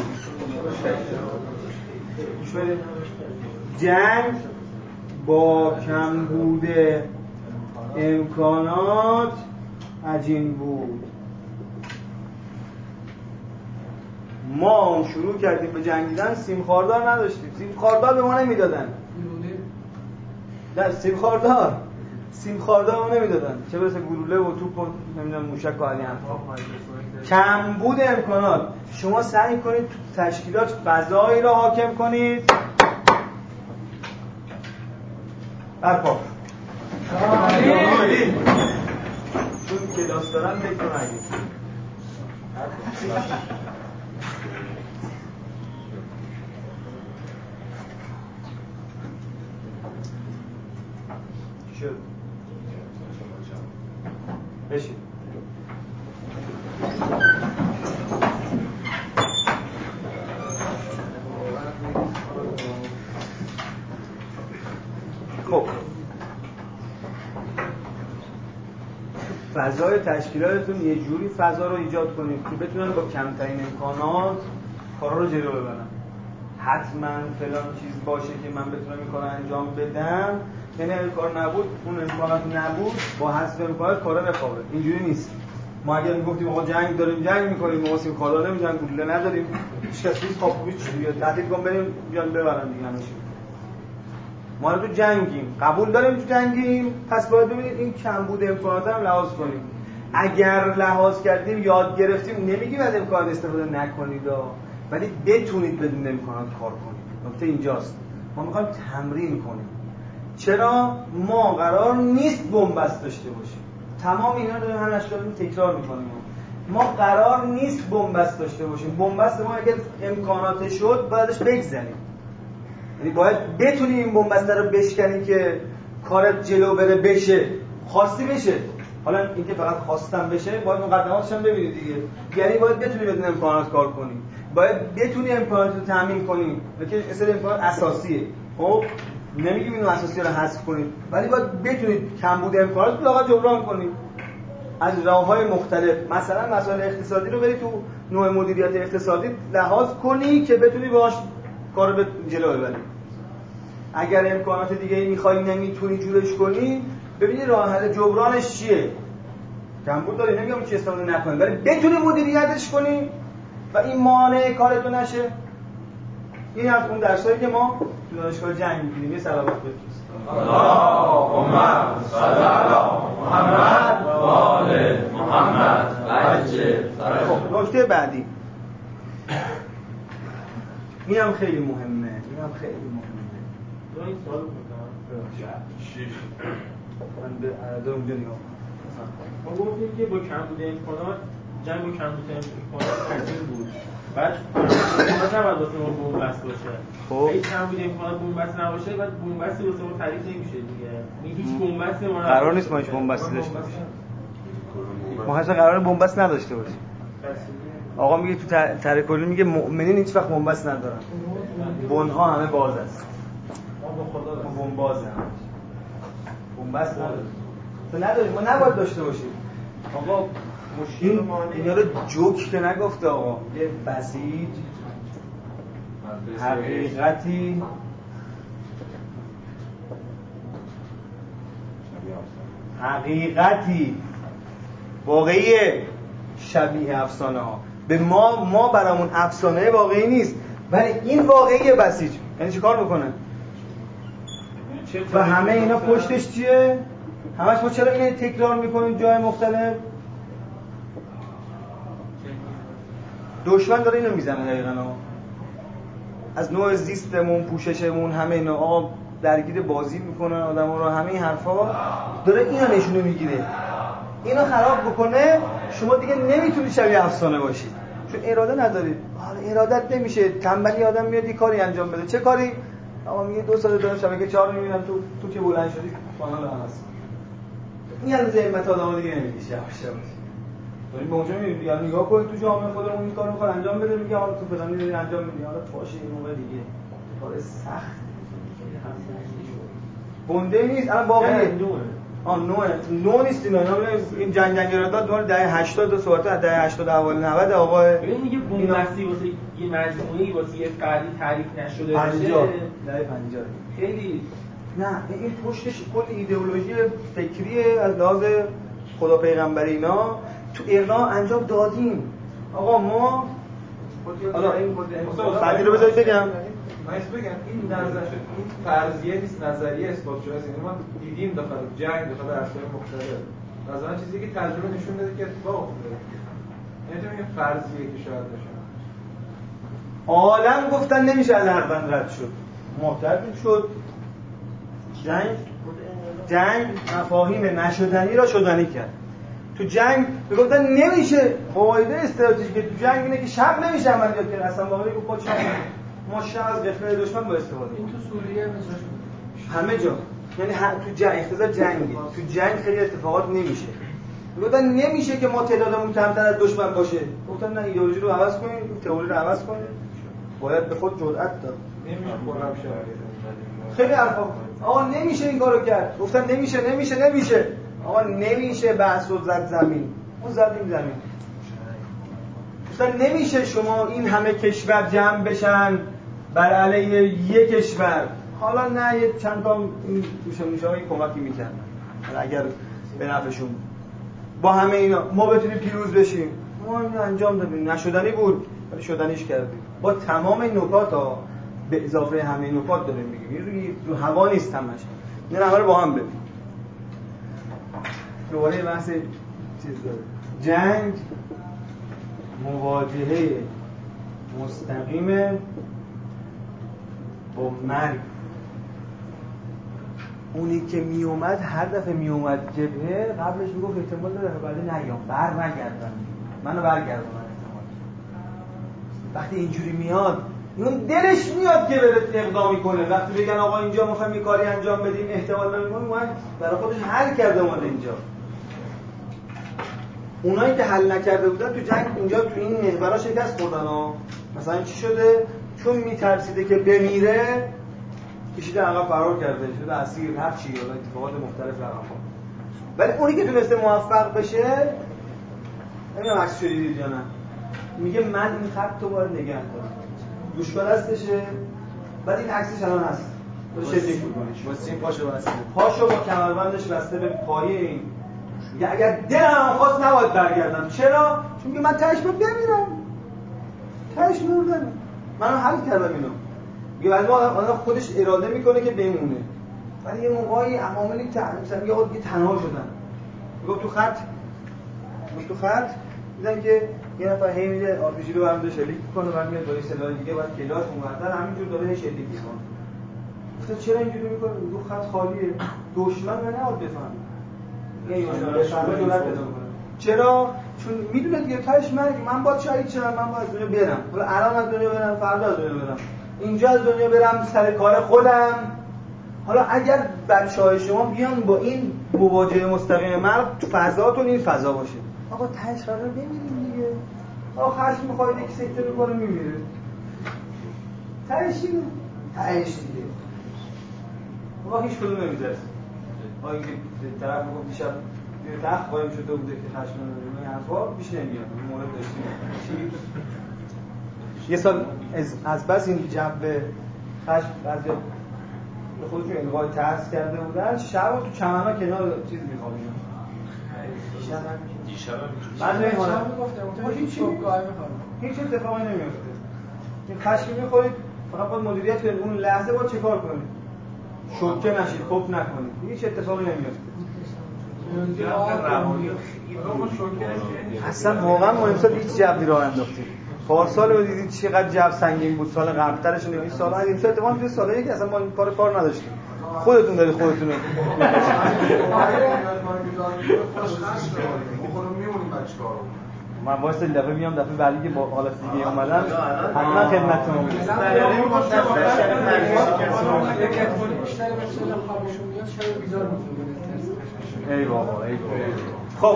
جنگ با کمبود امکانات عجین بود. ما شروع کردیم به جنگیدن، سیم خاردار نداشتیم، سیم خاردار به ما نمیدادن. نه سیم خاردار ما نمیدادن، چه برسه گلوله و توپ و نمیدونم موشک و علی انفا. کمبود امکانات. شما سعی کنید تو تشکیلات فضایی را حاکم کنید. برپا چون کلاس دارن فکر نگید. شد بشید. خب فضای تشکیلاتتون یه جوری فضا رو ایجاد کنید که بتونن با کمترین امکانات کارا رو جلو ببرن. حتما فلان چیز باشه که من بتونم این کارو انجام بدم، یعنی اگه کار نبود، اون امکانات نبود، با حذف امکانات کارا بخوابه. اینجوری نیست. ما اگر میگفتیم آقا جنگ داریم، جنگ میکنیم، ما واسه کارا نمیذاریم، گلوله نداریم، هیچ کسی نیست خوابوی چی دیگه تهدید کن بریم بیان ببرن دیگه همیشه. ما تو جنگیم، قبول داریم تو جنگیم، پس باید ببینید این کمبود امکانات هم لحاظ کنیم. اگر لحاظ کردیم، یاد گرفتیم، نمیگیم از امکانات استفاده نکنید ولی بتونید بدون امکانات کار کنید. نکته اینجاست. ما میخوایم تمرین کنیم. چرا؟ ما قرار نیست بن‌بست داشته باشیم. تمام اینا رو هر اشکالی تکرار میکنیم. ما قرار نیست بن‌بست داشته باشیم. بن‌بست ما اگه امکانات شد بعدش بگذریم. یعنی باید بتونی این بن‌بست رو بشکنی که کارت جلو بره، بشه، خواستی بشه. حالا اینکه فقط خواستم بشه، باید مقدماتش هم ببینید دیگه. یعنی باید بتونی بدون امکانات کار کنی. باید بتونی امکانات رو تامین کنی. که اصل امکانات اساسیه. خب نمیگیم اینو اساسی رو حذف کنید، ولی باید بتونید کمبود امکانات رو لااقل جبران کنید. از راه‌های مختلف، مثلا مسائل اقتصادی رو بری تو نوع مدیریت اقتصادی لحاظ کنی که بتونی باهاش کارو به جلو ببری. اگر امکانات دیگه می‌خوای نمیتونی جورش کنی، ببینی راه حل جبرانش چیه. کمبود داری، نمیگم چی استفاده نکنی، ولی بتونی مدیریتش کنی و این مانع کارتو نشه. این از اون درسایی که ما تو دانشگاه جنگ می‌گیریم. یه صلوات بفرست. اللهم صل علی محمد و آل محمد عجل فرجهم. نکته بعدی اینم خیلی مهمه. این سوال می‌کنم. 6 من به عدد اونجا نگاه ما گفتیم که با کمبود امکانات، جنگ با کمبود امکانات عظیم بود. بعد امکانات نباید واسه ما بن‌بست باشه. خب اگه کمبود امکانات بن‌بست نباشه، بعد بن‌بستی واسه ما تعریف نمیشه دیگه. هیچ بن‌بستی ما قرار نیست ما هیچ بن‌بستی داشته باشیم. ما اصلا قرار بن‌بست نداشته باشیم. آقا میگه تو طرح کلی میگه مؤمنین هیچ وقت بن‌بست ندارن. بن‌ها همه باز است. ما با خدا بن‌بازه. بن‌بست نداریم. ما نباید داشته باشیم. آقا اینا رو جوک که نگفته آقا. یه بسیج حقیقتی واقعیه، شبیه افسانه ها. به ما برامون افسانه واقعی نیست، ولی این واقعیه بسیج. یعنی چی کار میکنه؟ و همه اینا پشتش چیه؟ همش ما چرا اینه تکرار میکنیم جای مختلف؟ دشمن داره اینو میزنه دقیقاً. از نوع زیستمون، پوششمون، همه اینا آقا درگیر بازی میکنن آدما رو، همه این حرفا داره اینا نشونو میگیره. اینو خراب بکنه شما دیگه نمیتونید شبیه افسانه باشید، چون اراده ندارید. حالا ارادت نمیشه. تنبلی آدم میاد یه کاری انجام بده. چه کاری؟ آقا میگه 2 سال دارم شبکه 4 رو میبینم، تو که بلند شدی کانال هم هست. این اندازه همت آدمو دیگه نمیکشه. یواش داریم به اونجا میبینیم دیگه. نگاه کنید تو جامعه خودمون این کارو میخواد انجام بده، میگه حالا تو فلانی داری انجام میدی، حالا باشه این موقع دیگه کار سخت گنده نیست. الان واقعا نوع نیست اینا. این جنگ را داد مال دهه 80 صحبت از دهه 80 اوایل 90 آقا. ببین دیگه بن‌بستی واسه یه مجموعه‌ای واسه یه فردی تعریف نشده باشه. 50 دهه 50 خیلی نه، این پشتش کل ایدئولوژی فکریه از لحاظ خدا پیغمبری اینا تو ایران انجام دادیم. آقا ما حالا این بعدی رو بذارید بگم. من بگم این فرضیه نیست، نظریه اثبات شده است. یعنی ما دیدیم داخل جنگ، داخل عرصه‌های مختلف، مثلا چیزی که تجربه نشون داده که اتفاق افتاده. یعنی تو میگه فرضیه که شاید نشه. عالم گفتن نمیشه از هر رد شد. معترض شد. جنگ مفاهیم نشدنی را شدنی کرد. تو جنگ میگفتن نمیشه. قاعده استراتژیک تو جنگ اینه که شب نمیشه عملیات کرد. اصلا واقعا گفت خود شب ما شب از قفل دشمن با استفاده. این تو سوریه همه جا. یعنی تو جنگ اختزار جنگه. تو جنگ خیلی اتفاقات نمیشه. میگفتن نمیشه که ما تعدادمون کمتر از دشمن باشه. گفتن نه، ایدئولوژی رو عوض کنید، تئوری رو عوض کنید. باید به خود جرأت داد. نمیشه کلاب شد. خیلی حرفا. آقا نمیشه این کارو کرد. گفتن نمیشه. آقا نمیشه بحث رو زد زمین، ما زدیم زمین. مثلا نمیشه شما این همه کشور جمع بشن بر علیه یک کشور. حالا نه یه چند تا این گوشه‌موشه‌های کمکی میکنن اگر به نفعشون، با همه اینا ما بتونیم پیروز بشیم. ما اینو انجام دادیم، نشدنی بود ولی شدنیش کردیم با تمام نکات ها، به اضافه همه نکات داریم میگیم، رو هوا نیست همش. اینا همه رو با هم ببین. دوباره بحث چیز داره، جنگ مواجهه مستقیم با مرگ. اونی که می اومد هر دفعه می اومد جبهه قبلش میگفت احتمال داره بعد نیام برنگردم، منو برگردونن احتمال. وقتی اینجوری میاد اون دلش میاد که بره اقدامی کنه. وقتی بگن آقا اینجا میخوایم یه کاری انجام بدیم احتمال نمیکنه، اومد برای خودش حل کرده اومده اینجا. اونایی که حل نکرده بودن تو جنگ اونجا تو این محورها شکست خوردن ها. مثلا چی شده؟ چون میترسیده که بمیره کشیده عقب فرار کرده، شده اسیر هر چی، حالا اتفاقات مختلف رقم. ولی اونی که تونسته موفق بشه، نمیدونم عکس شدید یا نه، میگه من این خط رو باید نگه دارم، دوشکا دستشه، بعد این عکسش الان هست شکل میکنه با سیم پاشو بسته، پاشو با کمربندش بسته به پایه این. میگه اگر دلم خواست نباید برگردم. چرا؟ چون که من تهش باید بمیرم، تهش مردم، منو حل کردم اینو. میگه ولی آدم خودش اراده میکنه که بمونه، ولی یه موقعی عواملی مثلا یه تنها شدن. میگه تو خط دیدن که یه نفر هی میره آرپیجی رو برمی‌داره شلیک میکنه، بعد میاد با یه سلاح دیگه بعد کلاس اونورتر همینجور داره شلیک میکنه. گفتن چرا اینجوری میکنه؟ دو خط خالیه، دشمن نمیاد بفهمه. چرا؟ چون میدونه دیگه تاش من باید شهید شدم، من باید از دنیا برم. حالا الان از دنیا برم، فردا از دنیا برم، اینجا از دنیا برم سر کار خودم. حالا اگر بچه‌های شما بیان با این مواجهه مستقیم مرگ تو فضاتون این فضا باشه، آقا تاش قرار بمیریم دیگه. آقا خرج می‌خواید یک سکته بکنه میمیره. تاش دیگه. آقا هیچ کدوم نمی‌ذاره. ما اینکه طرف میگم دیشب یه تخت قایم شده بوده که خشم نداریم این حرفا پیش نمیاد. این مورد داشتیم یه سال از بس این جنب خشم بعضی به خودشون القای ترس کرده بودن، شب تو چمنا کنار چیز می‌خوابیدن. دیشب من شب میگفتم هیچ اتفاقی نمیفته. این خشم می‌خورید فقط باید مدیریت کنید، اون لحظه باید چیکار کنید؟ شوکه نشید، خوب نکنید، هیچ اتفاقی نمیفته. اصلا واقعا ما امسال هیچ جبری راه انداختیم. پارسال رو دیدید چقدر جب سنگین بود، سال قبل‌ترش این سال این سال اتفاقا توی سالایی که اصلا ما این کار نداشتیم. خودتون دارید خودتون رو من واسه این دفعه میام دفعه بعدی که با حالت دیگه اومدم حتما خدمتتون میرسم. ای بابا ای بابا. خب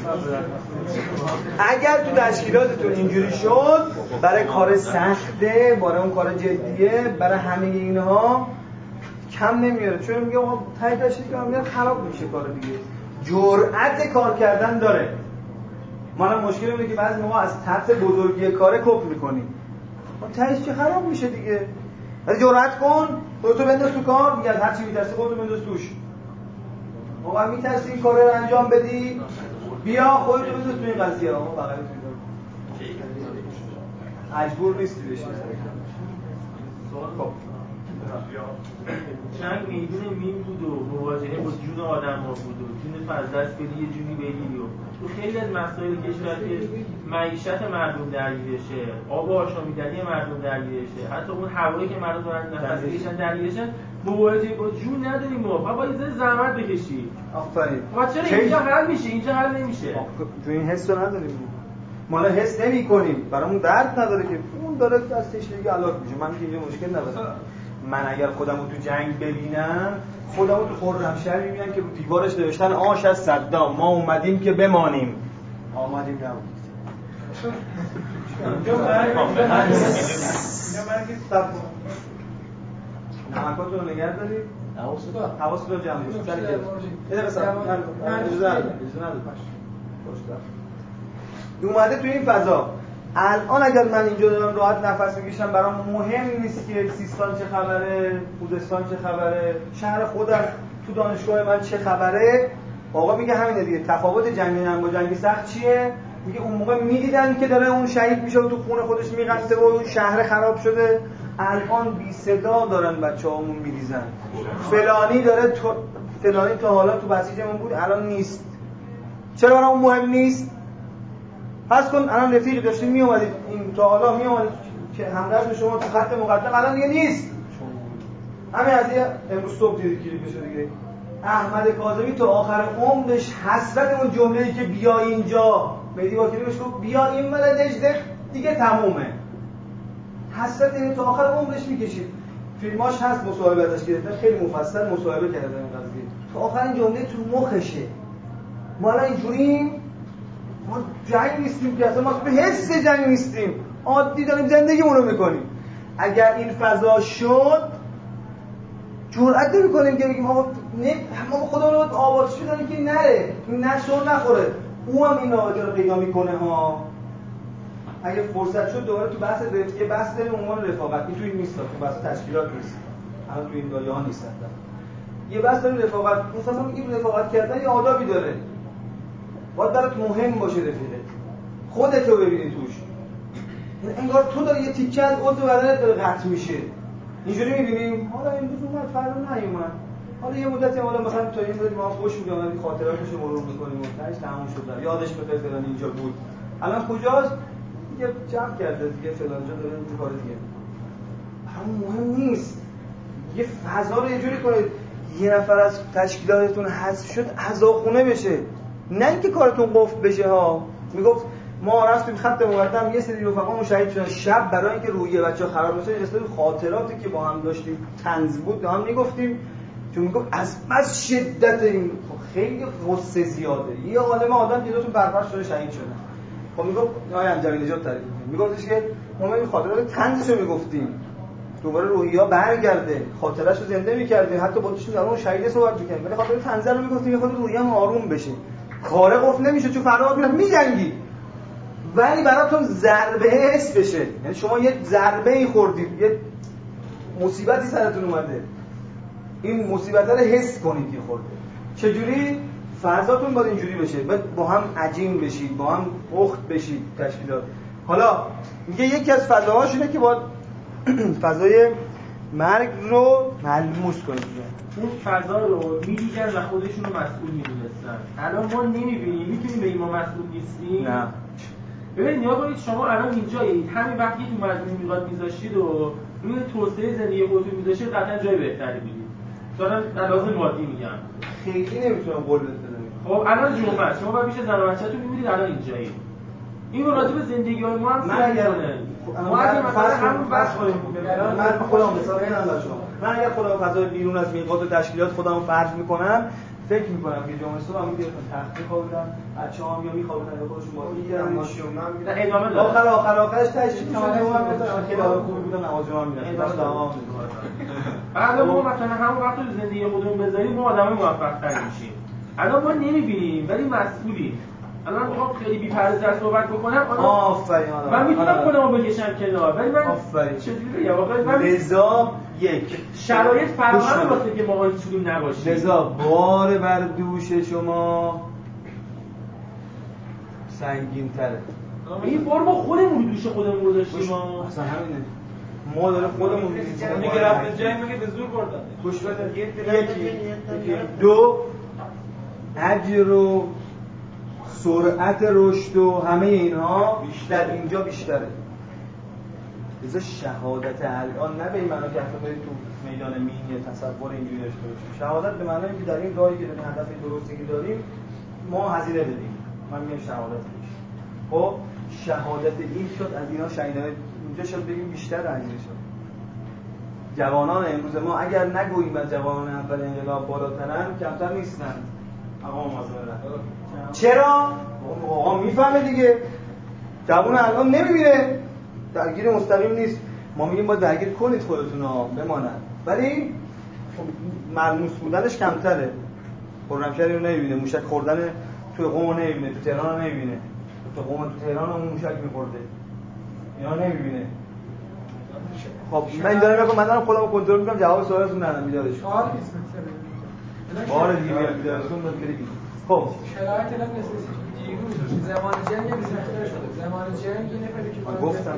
اگر تو تشکیلاتتون اینجوری شد، برای کار سخته، برای اون کار جدیه، برای همه اینها کم نمیاره. چون میگه آقا تای تشکیل میاد خراب میشه کار دیگه. جرأت کار کردن داره. ما الان مشکل اینه که بعضی موقع از تحت بزرگی کار کپ میکنیم. تایش که خراب میشه دیگه. ولی جرأت کن، خودتو بنداز تو کار، میگه از هر چی میترسی خودتو بنداز توش. موقع میترسی این کار رو انجام بدی، بیا خودتو بنداز تو این قضیه. آقا بغل تو مجبور نیستی بشی. خب جنگ میدون مین بود و مواجهه با جون آدم ها بود و جون فرد دست بدی یه جونی بگیری و تو خیلی از مسائل کشور که معیشت مردم درگیرشه، آب و آشامیدنی مردم درگیرشه، حتی اون هوایی که مردم دارن نفس میکشن درگیرشن، مواجهه با جون نداریم ما. باید یه ذره زحمت بکشی. آفرین. چرا اینجا حل میشه اینجا حل نمیشه؟ تو این حس رو نداریم. ما الان حس نمی‌کنیم، برامون درد نداره که اون داره از تشنگی هلاک میشه. من که اینجا مشکل ندارم. من اگر خودم رو تو جنگ ببینم، خودم رو تو خرمشهر میبینم که رو دیوارش نوشتن آش از صدام، ما اومدیم که بمانیم. آمدیم نبودیم. اینجا مرگی سب نمکاتون رو نگه دارید. حواست رو جمع کنید. سر که بده بسا اجازه ندید. اومده توی این فضا. الان اگر من اینجا دارم راحت نفس میکشم برام مهم نیست که سیستان چه خبره، خوزستان چه خبره، شهر خودم تو دانشگاه من چه خبره. آقا میگه همینه دیگه. تفاوت جنگ نرم با جنگ سخت چیه؟ میگه اون موقع میدیدن که داره اون شهید میشه و تو خونه خودش میقنته و اون شهر خراب شده. الان بی صدا دارن بچه‌هامون میریزن. فلانی داره فلانی تا حالا تو بسیجمون بود الان نیست. چرا برام مهم نیست؟ پس کن الان رفیقی داشتیم میومدید این تا حالا میومدید که همراه شما تو خط مقدم الان دیگه نیست. همین از امروز صبح دیدید کلیپش دیگه. احمد کاظمی تا آخر عمرش حسرت اون جمله‌ای که بیا اینجا مهدی واکری بهش گفت بیا این ولدش دیگه تمومه. حسرت اینو تا آخر عمرش میکشید. فیلماش هست مصاحبه ازش گرفتن خیلی مفصل مصاحبه کرده این قضیه. تا آخر این جمله تو مخشه. ما الان اینجوریم ما جنگ نیستیم که اصلا ما به حس جنگ نیستیم. عادی داریم زندگیمون رو میکنیم. اگر این فضا شد جرئت نمی‌کنیم که بگیم آقا ما خودمون رو آبادشی داریم که نره این نشور نخوره. او هم این آقا رو پیدا میکنه ها. اگه فرصت شد دوباره تو بحث یه بحث داریم عنوان رفاقت. این تو این نیست، تو بحث تشکیلات نیست. الان تو این دایه‌ها نیست. یه بحث داریم رفاقت. مثلا میگیم رفاقت کردن یه آدابی داره. باید برات مهم باشه رفیقت. خودتو ببینی توش. انگار تو داری یه تیکه از عضو بدنت داره قطع میشه. اینجوری می‌بینیم حالا امروز اومد فردا نیومد. حالا یه مدتی حالا مثلا تا این مدت ما خوش بودیم ولی خاطراتش رو مرور می‌کنیم و تاش تموم شد. یادش بخیر فلان اینجا بود. الان کجاست؟ دیگه جمع کرده دیگه فلان جا داره این کار دیگه. همون مهم نیست. یه فضا رو یه جوری کنید یه نفر از تشکیلاتتون حذف شد عزاخونه بشه. نه اینکه کارتون قفل بشه ها. میگفت ما رفتیم خط مقدم یه سری رفقامون شهید شدن شب برای اینکه روحیه بچه‌ها خراب نشه یه سری خاطراتی که با هم داشتیم طنز بود هم میگفتیم چون میگفت از شدت این خیلی غصه زیاده یه عالمه آدم که دوتون برفرض شده شهید شدن. خب میگفت آقای انجمی نژاد تعریف میگفتش که ما این خاطرات طنزشو میگفتیم دوباره روحیه‌ها برگرده خاطره‌شو زنده می‌کردیم حتی با توش در اون شهید صحبت می‌کردیم ولی خاطر طنز رو میگفتیم یه خود روحیه‌ام آروم بشه. کار قفل نمیشه چون فردا میرم میجنگی ولی براتون ضربه حس بشه. یعنی شما یه ضربه‌ای خوردید یه مصیبتی سرتون اومده این مصیبت رو حس کنید که خورده. چجوری فضاتون باید اینجوری بشه باید با هم عجین بشید با هم اخت بشید تشکیلات. حالا میگه یکی از فضاهاش اینه که باید فضای مرگ رو ملموس کنید. اون فضا رو می‌دیدن و خودشون رو مسئول می‌دونستن. الان ما نمی‌بینیم می‌تونیم بگیم ما مسئول نیستیم. نه ببینید نیا کنید شما الان اینجایید همین وقتی تو مجموعه میقات میذاشید و روی توسعه زندگی خودتون میذاشید قطعا جای بهتری میدید. دارم لازم مادی میگم. خیلی نمیتونم قول بدم. خب الان جمعه شما باید پیش زن و بچه‌تون می‌بینید الان اینجایید. این راجع به زندگی‌های ما هم من اگر ما اگه مثلا همون بحث کنیم من خودم مثلا میگم شما من اگر خودم فضای بیرون از میقات و تشکیلات خودم فرض میکنم فکر میکنم که جمعه صبح هم میگفتم تخت می‌خوابیدم بچه‌ها هم یا می‌خوابیدن یا خودشون بازی می‌کردن ماشین من ادامه داد آخرش تشکیل می‌شد جمعه می‌گفتم خیلی حالا خوب بودن نماز جمعه می‌رفتم بعد ما مثلا همون وقت تو زندگی خودمون بذاریم ما آدمای موفق‌تر میشیم. الان ما نمی‌بینیم ولی مسئولیم. الان میخوام خیلی بی‌پرده صحبت بکنم آفرین من میتونم خودمو بکشم کنار ولی من چجوری بگم واقعا من لذا یک شرایط فراهم واسه که ما هیچ نباشیم لذا بار بر دوش شما سنگین‌تره. این بار ما خودمون دوش خودمون گذاشتیم اصلا همینه ما داره خودمون دیگه رفت جنگ میگه به زور بردن. گوش بده یکی دو اجر و سرعت رشد و همه اینها در اینجا بیشتره. لذا شهادت الان نه به این معنی که برید تو میدان مینی تصور اینجوری داشته باشیم. شهادت به معنی که در این راهی که داریم هدف درستی که داریم ما هزینه بدیم. من میگم شهادت میشه. خب شهادت این شد از اینا شهیدای اینجا شد بگیم بیشتر هزینه شد. جوانان امروز ما اگر نگوییم از جوانان اول انقلاب بالاترن کمتر نیستن. آقا مازن چرا؟ آقا میفهمه دیگه جوان الان نمیبینه درگیر مستقیم نیست ما میگیم باید درگیر کنید خودتون ها بمانن ولی ملموس بودنش کمتره. خرمشهری رو نمیبینه، موشک خوردن توی قم رو نمیبینه، تو تهران رو نمیبینه. تو قم تو تهران اون موشک میخورده اینا نمیبینه. خب من دارم میگم، من دارم خودمو کنترل میکنم جواب سوالتون ندم میدادش. سوال نیست مثلا بار دیگه میدادتون بگید. خب شرایط الان دیروز زمان جنگ بیشتر شده. زمان جنگ یه نفری که گفتم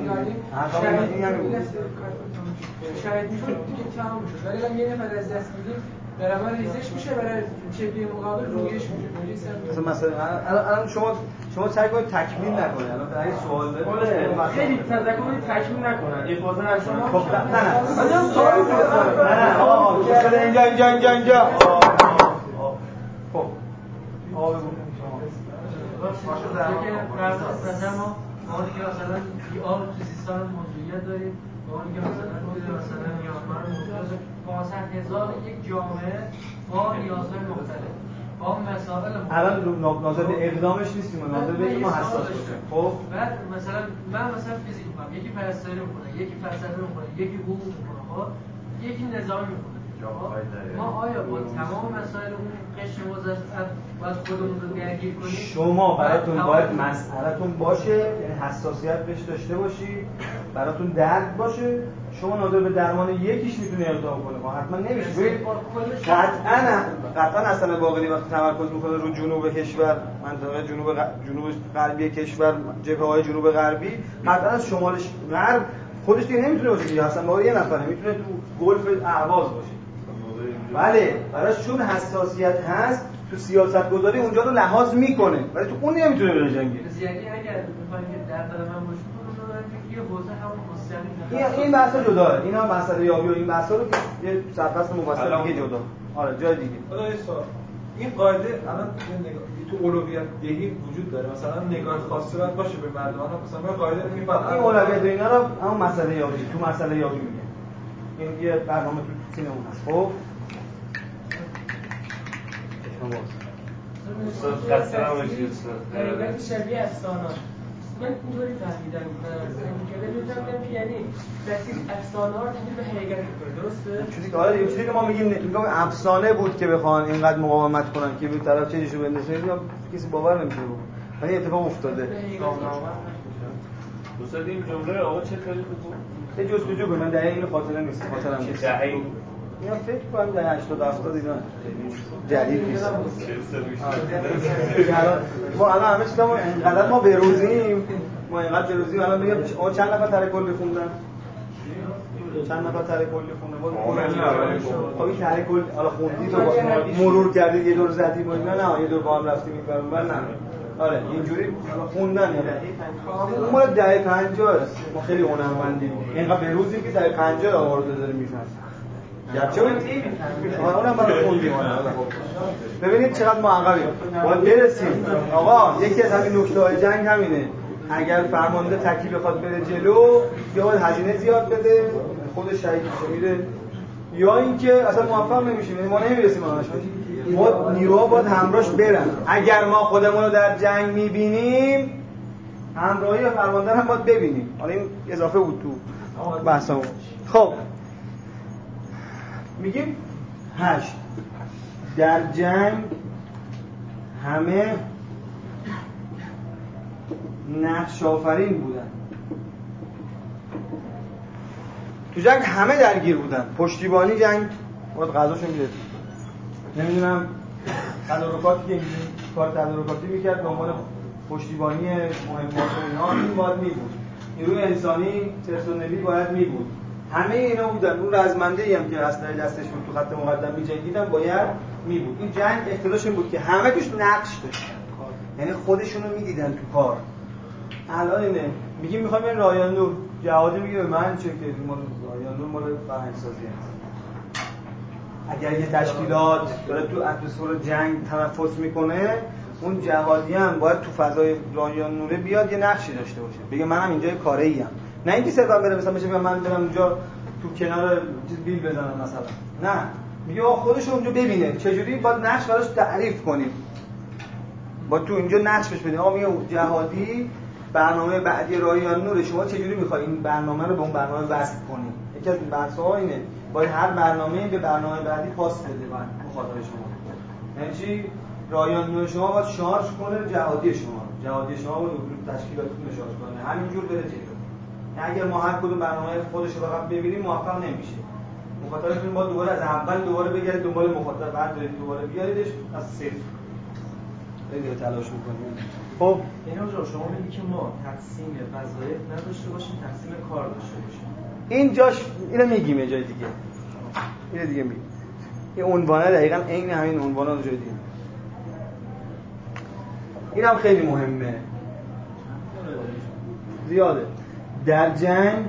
شاید میشد دیگه تمام شد. ولی الان یه نفر از دست میدیم برای ریزش میشه، برای چپی مقابل رویش میشه. مثلا الان شما سعی کنید تکمیل نکنید. الان اگه سوال دارید خیلی تذکر کنید تکمیل نکنن. افاضه از شما. خب نه آقا اینجا خب آقا بگو اونی که مثلا آب تو سیستان موضوعیت داریم، اونی که مثلا نیازمند موضوعیت واسط هزار یک جامعه با نیازهای مختلف با مسائل مختلف. الان ناظر اقدامش نیستیم، ناظر به ما حساس باشیم. خب بعد مثلا من فیزیک می‌خونم، یکی پرستاری می‌خونه، یکی فلسفه می‌خونه، یکی حقوق می‌خونه، خب یکی نظام می‌خونه. ما آیا با تمام مسائل اون قشر مزرعه باید خودمون رو درگیر کنیم؟ شما براتون باید مسئله‌تون باشه، یعنی حساسیت بهش داشته باشی، براتون درد باشه. شما ناظر به درمان یکیش میتونه اقدام کنه، حتما نمیشه. قطعا اصلا باقری وقتی تمرکز میکنه رو جنوب کشور، منطقه جنوب غربی کشور، جبهه‌های جنوب غربی، قطعا شمال غرب خودش دیگه نمیتونه باشه دیگه. اصلا باقری یه نفره میتونه تو گلف اهواز باشه. بله، براش چون حساسیت هست تو سیاست گذاری اونجا رو لحاظ میکنه، ولی تو اون نمیتونه بره جنگی. یعنی اگر بخوایم که در دل من باشه یه حوزه هم مستقیم این بحث جداه. اینا مسئله یابی و این بحثا رو یه سربست مفصل دیگه جدا. آره جای دیگه. حالا یه سوال، این قاعده الان تو اولویت دهی وجود داره، مثلا نگاه خاصی باید باشه به مردمان، مثلا قاعده میگه این اولویت و اینا رو همون مسئله یابی تو مسئله یابی میگه. این یه برنامه تو سینمون هست. خب حقیقت شبیه افسانه‌ها. من اینطوری فهمیدم که نمی‌دونم که یعنی رسید افسانه‌ها رو تبدیل به حقیقت می‌کنه، درسته؟ یه چیزی که ما میگیم افسانه بود که بخوان اینقدر مقاومت کنن که به طرف چیزشو بندازن، کسی باور نمی‌کنه. ولی اتفاق افتاده. دوستان این جمله آقا چه خیلی خوب. یه جستجو کنم، من دقیقاً اینو خاطره نیست، خاطرم نیست. اینا فکر کنم در 80 70 اینا جدید نیست. ما الان همه چیزا اینقدر ما بروزیم، الان بگم آقا چند نفر تره کلی خوندن؟ چند نفر تره کلی خونده؟ خب این تره کلی حالا خوندی تو مرور کردید یه دور زدی با اینا، نه یه دور با هم رفتیم این برون نه. آره اینجوری خوندن یعنی اون مال دهه 50 ما خیلی هنرمندیم، اینقدر بروزیم که دهه 50 آوارده داره میفهمیم. گرچه اونم برای خوندیم. ببینید چقدر ما عقبیم، باید برسیم. آقا یکی از همین نکته‌های جنگ همینه، اگر فرمانده تکی بخواد بره جلو یا باید هزینه زیاد بده، خودش شهید میشه، یا اینکه اصلا موفق نمیشیم، ما نمیرسیم آنش. ما نیروها باید همراهش برن. اگر ما خودمون رو در جنگ میبینیم، همراهی فرمانده هم باید ببینیم. حالا این اضافه بود تو بحثمون. خب میگیم 8 در جنگ همه نقش آفرین بودن. تو جنگ همه درگیر بودن. پشتیبانی جنگ باید غذاشو میداد. نمیدونم تدارکاتی که کار تدارکاتی میکرد به عنوان پشتیبانی مهمات و اینا این باید میبود. نیروی انسانی پرسنلی باید میبود. همه اینا بودن. اون رزمنده‌ای هم که اسلحه دستش بود تو خط مقدم می‌جنگیدن باید میبود. این جنگ اقتضاش این بود که همه توش نقش داشتن، یعنی خودشونو میدیدن تو کار. الان اینه میگیم میخوایم این رایان نور جهادی میگه به من چه که مال رایان نور مال فرهنگ‌سازی هست. اگر یه تشکیلات داره تو اتمسفر جنگ تنفس میکنه، اون جهادی هم باید تو فضای رایان نوره بیاد یه نقشی داشته باشه، بگه منم اینجا کاره‌ای ام. نه اینکه صرفا بره مثلا بگه من برم اونجا تو کنار چیز بیل بزنم مثلا، نه میگه آقا خودش اونجا ببینه چجوری باید نقش براش تعریف کنیم، با تو اینجا نقش بهش بدیم. آقا میگه جهادی برنامه بعدی رایان نور شما چجوری می‌خواید این برنامه رو به اون برنامه وصل کنید. یکی از بحث‌ها اینه باید هر برنامه‌ای به برنامه بعدی پاس بده مخاطب شما. یعنی چی؟ رایان نور شما باید شارژ کنه جهادی شما باید تشکیلاتتون شارژ کنه، همینجور بره جلو. اگر ما هر کدوم برنامه خودش رو فقط ببینیم موفق نمیشه. مخاطبتون باید دوباره از اول بگردید دنبال مخاطب، بردارید دوباره بیاریدش از صفر. خیلی تلاش می‌کنیم. خب اینو شما میگید که ما تقسیم وظایف نداشته باشیم، تقسیم کار داشته باشیم. این جاش اینو میگیم یه جای دیگه. اینو دیگه میگیم. این عنوانه دقیقاً عین همین عنوانا رو جای دیگه. اینم خیلی مهمه. زیاده. در جنگ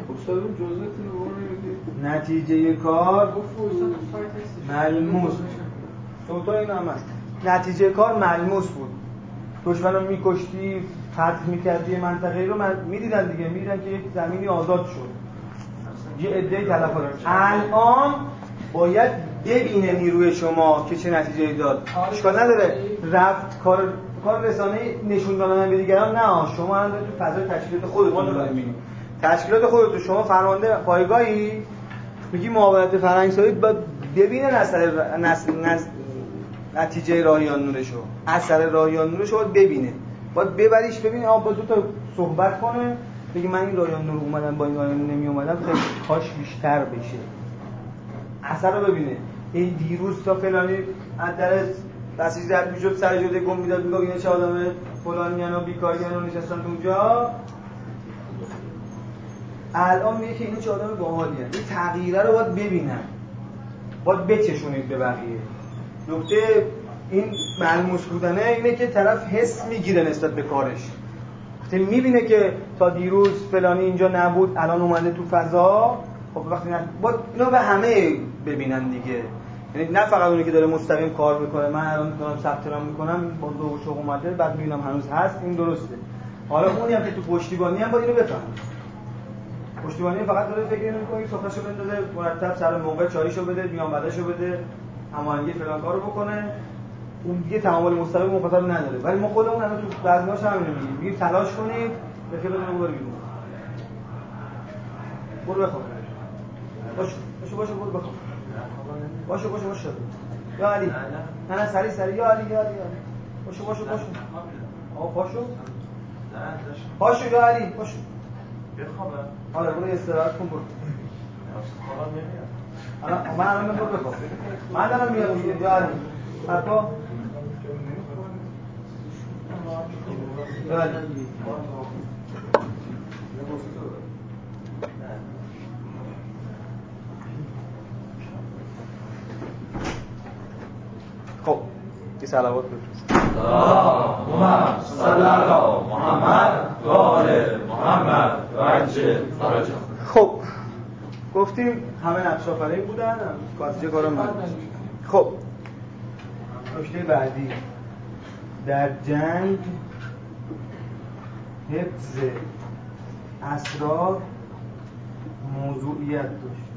نتیجه کار ملموس. تو این هم هست. نتیجه کار ملموس بود. دشمن رو میکشتی، فتح میکردی منطقه رو میدیدن دیگه، میدیدن که یک زمینی آزاد شد، یه عده‌ای تلفات. الان باید ببینه نیروی شما که چه نتیجه‌ای داد. اشکال نداره رفت کار رسانه نشون دادن به دیگران، نه شما هم تو فضای تشکیلات خودتون رو ببینید. تشکیلات خودتون، شما فرمانده پایگاهی میگی معاونت فرهنگسازی باید ببینه نتیجه راهیان نورشو، اثر راهیان نورشو باید ببینه، باید ببریش ببینه، با دو تا صحبت کنه بگی من این راهیان نور اومدم با این راهیان نور نمی اومدم خیلی کاش بیشتر بشه، اثر رو ببینه. این دیروز تا فلانی از در بسیج رد میشد سر جوده گم میداد میگه اینا چه آدم فلانیان و بیکاریان رو نشستن اونجا، الان میگه که اینا چه آدم باحالیه. این تغییره رو باید ببینن، باید بچشونید به بقیه. نکته این ملموس بودنه اینه که طرف حس میگیره نسبت به کارش، وقتی میبینه که تا دیروز فلانی اینجا نبود الان اومده تو فضا، خب وقتی باید اینو به همه ببینن دیگه، یعنی نه فقط اونی که داره مستقیم کار میکنه، من الان دارم ثبت نام میکنم با ذوق و شوق اومده بعد میبینم هنوز هست، این درسته. حالا اونی هم که تو پشتیبانی هم باید اینو بفهمه. پشتیبانی فقط داره فکر نمی‌کنه سفره‌شو بندازه مرتب سر موقع چایشو بده، میان بعدشو بده، هماهنگی فلان کارو بکنه، اون دیگه تعامل مستقیم مخاطب نداره. ولی ما خودمون الان تو بعضی‌هاش همین میگیم تلاش کنید رفیقتون رو ببرید بیرون. برو بخواب. باشه برو بخواب. باشه. یا علی. نه سری یا علی. باشه. پاشو. پاشو یا علی پاشو. بخوابم. حالا برو استراحت کن برو. خوابم نمیاد. من الان برو بخواب. من دارم میام دیگه یا علی. حرفا خب یه صلوات بفرست. اللهم صل علی محمد و آل محمد و عجل فرجهم. خب گفتیم همه نقش آفرین بودن، کاتیجه کارم من. خب نکته بعدی در جنگ حفظ اسرار موضوعیت داشت.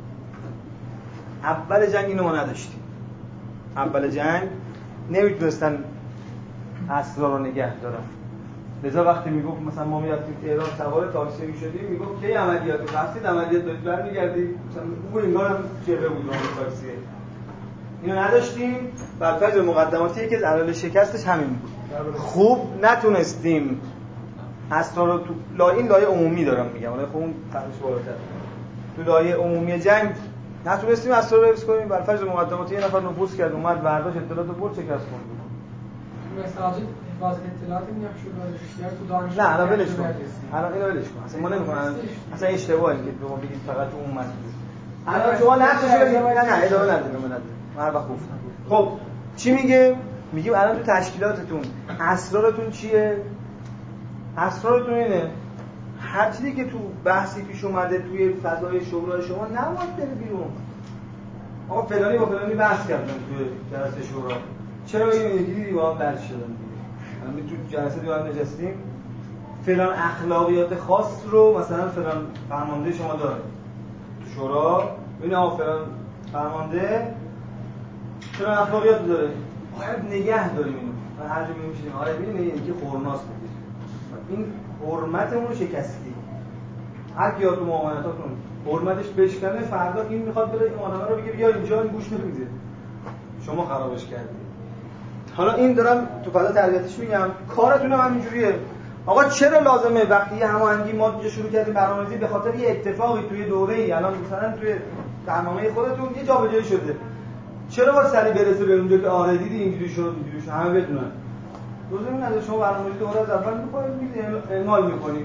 اول جنگ اینو ما نداشتیم. اول جنگ نمیتونستن اسرار رو نگه دارن. لذا وقتی میگفت مثلا ما میرفتیم تهران سوار تاکسی میشدیم میگفت کی عملیات رو رفتید عملیات دارید برمیگردید، مثلا اون انگار هم جبه بود اون تاکسیه. اینو نداشتیم. برفرض مقدماتی که علل شکستش همین بود. خوب نتونستیم اسرار رو تو این لایه عمومی دارم میگم، ولی خب اون فرضش بالاتر. تو لایه عمومی جنگ نتونستیم اسرار رو حفظ کنیم. برفرض مقدماتی یه نفر نفوذ کرد اومد برداشت اطلاعات رو برد شکست خورد. مثلا بازی اطلاعات میگم شروع بیشتر تو دانشگاه. نه الان ولش کن. الان اینو ولش کن. اصلا ما نمی‌خوام اصلا اشتباهی که شما بگید فقط اون مسئول. الان شما نقشش رو بگید نه ادامه ندید. من هر وقت گفتم. خب چی میگه؟ میگیم الان تو تشکیلاتتون اسرارتون چیه؟ اسرارتون اینه هر چیزی که تو بحثی پیش اومده توی فضای شورای شما نباید بره بیرون. آقا فلانی با فلانی بحث کردن توی جلسه شورا. چرا این دیدی با هم درش شدن دیگه؟ تو جلسه دیوار نشستیم فلان اخلاقیات خاص رو مثلا فلان فرمانده شما داره تو شورا، ببین آقا فلان فرمانده فلان اخلاقیات داره، باید نگه داریم اینو. من هر جا میشینیم آره ببین یکی خورناس میگه این حرمتمون رو شکستی. هر کیا تو معاملاتتون حرمتش بشکنه، فردا این میخواد بره این آدمه رو بگه بیا اینجا این گوش نمیده، شما خرابش کردید. حالا این دارم تو فضا تربیتیش میگم، کارتون هم همینجوریه. آقا چرا لازمه وقتی یه هماهنگی ما اینجا شروع کردیم برنامه‌ریزی به خاطر یه اتفاقی توی دوره‌ای، الان مثلا توی برنامه خودتون یه جابجایی شده، چرا باید سریع برسه به اونجا که آره دیدی اینجوری شد همه بدونن؟ لازم نداره شما برنامه‌ریزی دوره از اول می‌کنید، اعمال می‌کنید.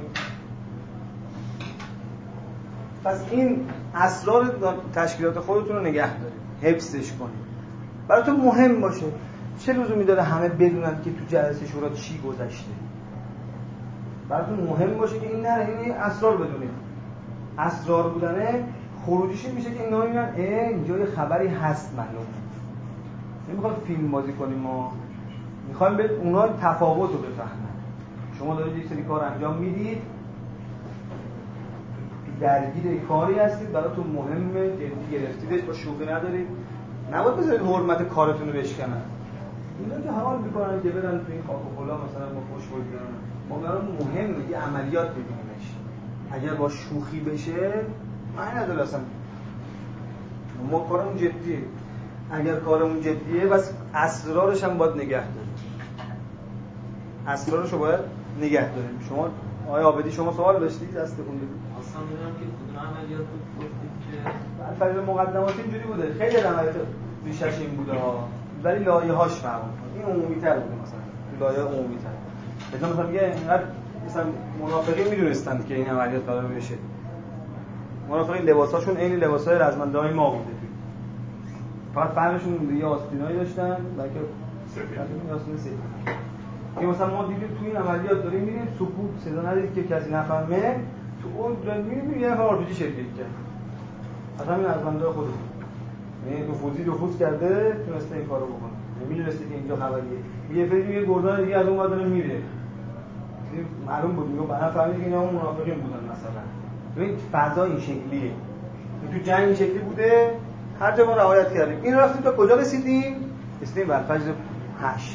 پس این اسرار تشکیلات خودتون رو نگه دارید، حفظش کنید، براتون مهم باشه. چه لزومی داره همه بدونن که تو جلسه شورا چی گذشته؟ براتون مهم باشه که این نره، این اسرار بدونید. اسرار بودنه خروجیش میشه که اینا میگن اینجا یه خبری هست معلوم. نمیخواد فیلم بازی کنیم، ما میخوایم به اونا تفاوت رو بفهمن. شما دارید یک سری کار انجام میدید، درگیر کاری هستید، براتون مهمه، جدی گرفتیدش، با شوخی ندارید، نباید بذارید حرمت کارتون رو بشکنن. اینا که حال میکنن که برن تو این خاک و خلا مثلا با خوش بگذارن، ما برامون مهمه یه عملیات ببینیمش. اگر با شوخی بشه معنی نداره اصلا. ما کارمون جدیه. اگر کارمون جدیه بس اسرارش هم باید نگه داریم. اسرارش رو باید نگه داریم. شما آقای عابدی شما سوال داشتید دستتون بدید. اصلا میدونم که کدوم عملیات بود گفتید که فرض مقدمات اینجوری بوده، خیلی عملیات ریشش این بوده ها، ولی لایه‌هاش فرق می‌کنه. این عمومی‌تر بوده، مثلا لایه عمومی‌تر. مثلا میگه اینقدر مثلا منافقین می‌دونستند که این عملیات قرار بشه. منافقین لباساشون عین لباسای رزمنده‌های ما بوده. فقط فرقشون بوده یه آستینایی داشتن، بلکه سفید آستین سفید. که مثلا ما دیدیم تو این عملیات داریم می‌بینیم سکوت، صدا ندید که کسی نفهمه، تو اون می‌بینیم یه نفر آرپیجی شلیک کرد. اصلا این رزمنده خودمون. یعنی نفوذ کرده تونسته این کارو بکنه. نمی‌دونسته که اینجا خبریه. یه فکر یه گردان دیگه از اون ور داره میره. معلوم بود میگه بعدا فهمیدیم که اینا اون منافقین بودن مثلا. ببین فضا این شکلیه. تو جنگ این شکلی بوده، هر جا ما رعایت کردیم. این رفتیم تا کجا رسیدیم؟ رسیدیم به فجر 8.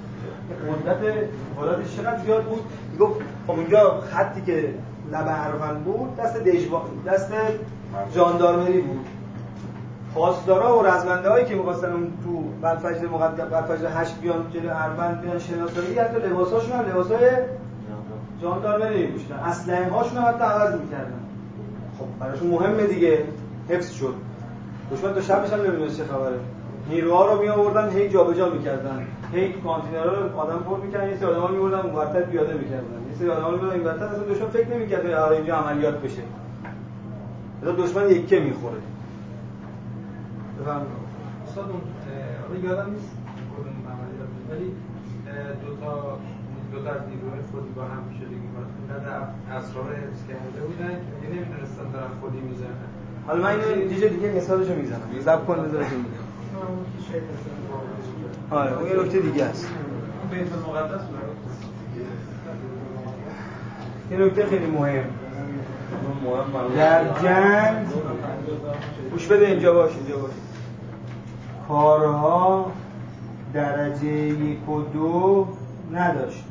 مدتش چقدر زیاد بود؟ میگفت خب اونجا خطی که لب حرفن بود دست ژاندارمری بود. پاسدارا و رزمنده‌هایی که می‌خواستن اون تو بلفجر 8 بیان جلوی حرفن بیان شناسایی، حتی لباساشون هم لباسای ژاندارمری می‌پوشیدن، اسلحه‌هاشون هم حتی عوض می‌کردن. خب براشون مهمه دیگه، حفظ شد. دشمن تا شبش هم نمی‌دونه چه خبره. نیروها رو می‌آوردن، هی جابجا می‌کردن، هی کانتینرها رو آدم پر می‌کردن، یه سری آدم‌ها می‌بردن اونورتر پیاده می‌کردن، یه سری آدم‌ها می‌بردن اینورتر، اصلا دشمن فکر نمی‌کرد که اینجا عملیات بشه. مثلا دشمن یکه می‌خوره. بفهم استاد اون یادم نیست کدوم عملیات بود، ولی دو تا از نیروهای خودی با هم شدگی کنن، اسرار رو حفظ کرده بودن که دیگه نمی‌دونستن دارن خودی میزنن. حالا من اینو یه جای دیگه مثالشو میزنم. ضبط کن بذارشون میگم. آره اون یه نکته دیگه است. بیت المقدس بود. یه نکته خیلی مهم. در جنگ گوش بده، اینجا باش. کارها درجه 1 و 2 نداشت.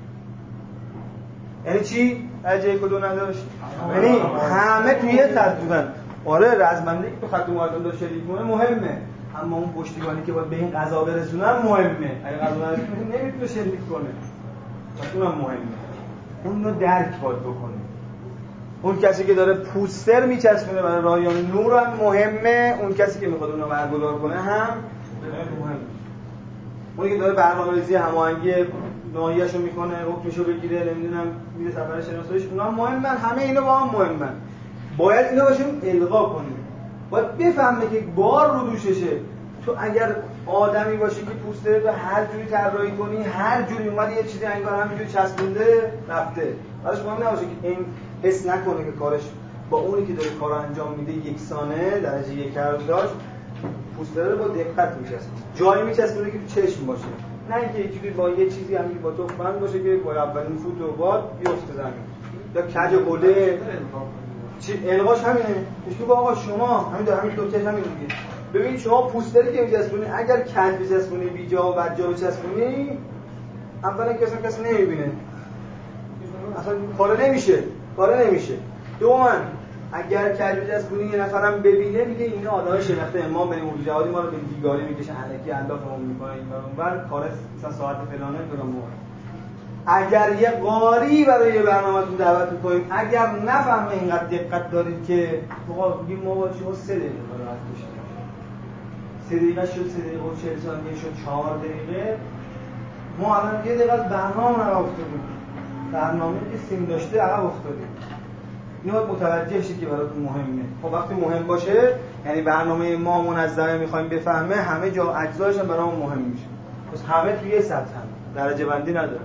یعنی چی؟ درجه 1 و 2 نداشت؟ یعنی همه توی یه سطح بودن. آره رزمنده که تو خط مقدم داشت شلیک کنه مهمه، اما اون پشتیبانی که باید به این قضا برسونن مهمه. اگه قضا نرسونه نمیتونه شلیک کنه. پس اونم مهمه. اون رو درک باید بکنه. اون کسی که داره پوستر میچسبونه برای رایان نور هم مهمه، اون کسی که میخواد اونو برگزار کنه هم مهمه. اونی که داره برنامه‌ریزی هماهنگی ناحیه‌شو میکنه، حکمشو بگیره، نمیدونم میره سفر شناساییش، اونا مهمن، همه اینا با هم مهمن. باید اینا باشون القا کنیم. باید بفهمه که بار رو دوششه. تو اگر آدمی باشی که پوستر رو هر جوری طراحی کنی، هر جوری اومد یه چیزی انگار همینجوری چسبونده رفته، براش مهم نباشه که این حس نکنه که کارش با اونی که داره کارو انجام میده یکسانه، درجه 1 داشت، پوستر رو با دقت میچسبونه، جایی میچسبونه که تو چشم باشه، نه اینکه اینجوری با یه چیزی همین با تو بند باشه که با اولین فوت و باد بیفته زمین یا کج و گله. چی القاش همینه. میگه آقا شما همین دو همین دیگه. ببین شما پوستری که میچسبونی اگر کج بچسبونی بیجا و بدجا بچسبونی، اولا که اصلا کسی نمیبینه، اصلا کار نمیشه. دوما اگر کجوری از بودین یه نفرم ببینه میگه اینا آدمای شناخته امام بریم اون جهادی ما رو به بیگاری میکشن الکی اندافمون میکنن این اونور کار مثلا ساعت فلانه میگم اگر یه قاری برای برنامه‌تون دعوت می‌کنیم اگر نفهمه اینقدر دقت دارید که آقا میگیم ما با شما 3 دقیقه راحت بشیم 3 دقیقه شد 3 دقیقه و 40 ثانیه شد 4 دقیقه ما الان 1 دقیقه از برنامه عقب افتادیم برنامه که سیم داشته عقب افتادیم اینو باید متوجه شید که براتون مهمه خب وقتی مهم باشه یعنی برنامه ما منظمه می‌خوایم بفهمه همه جا اجزایش هم برامون مهم میشه پس همه توی یه سطح هم درجه بندی نداره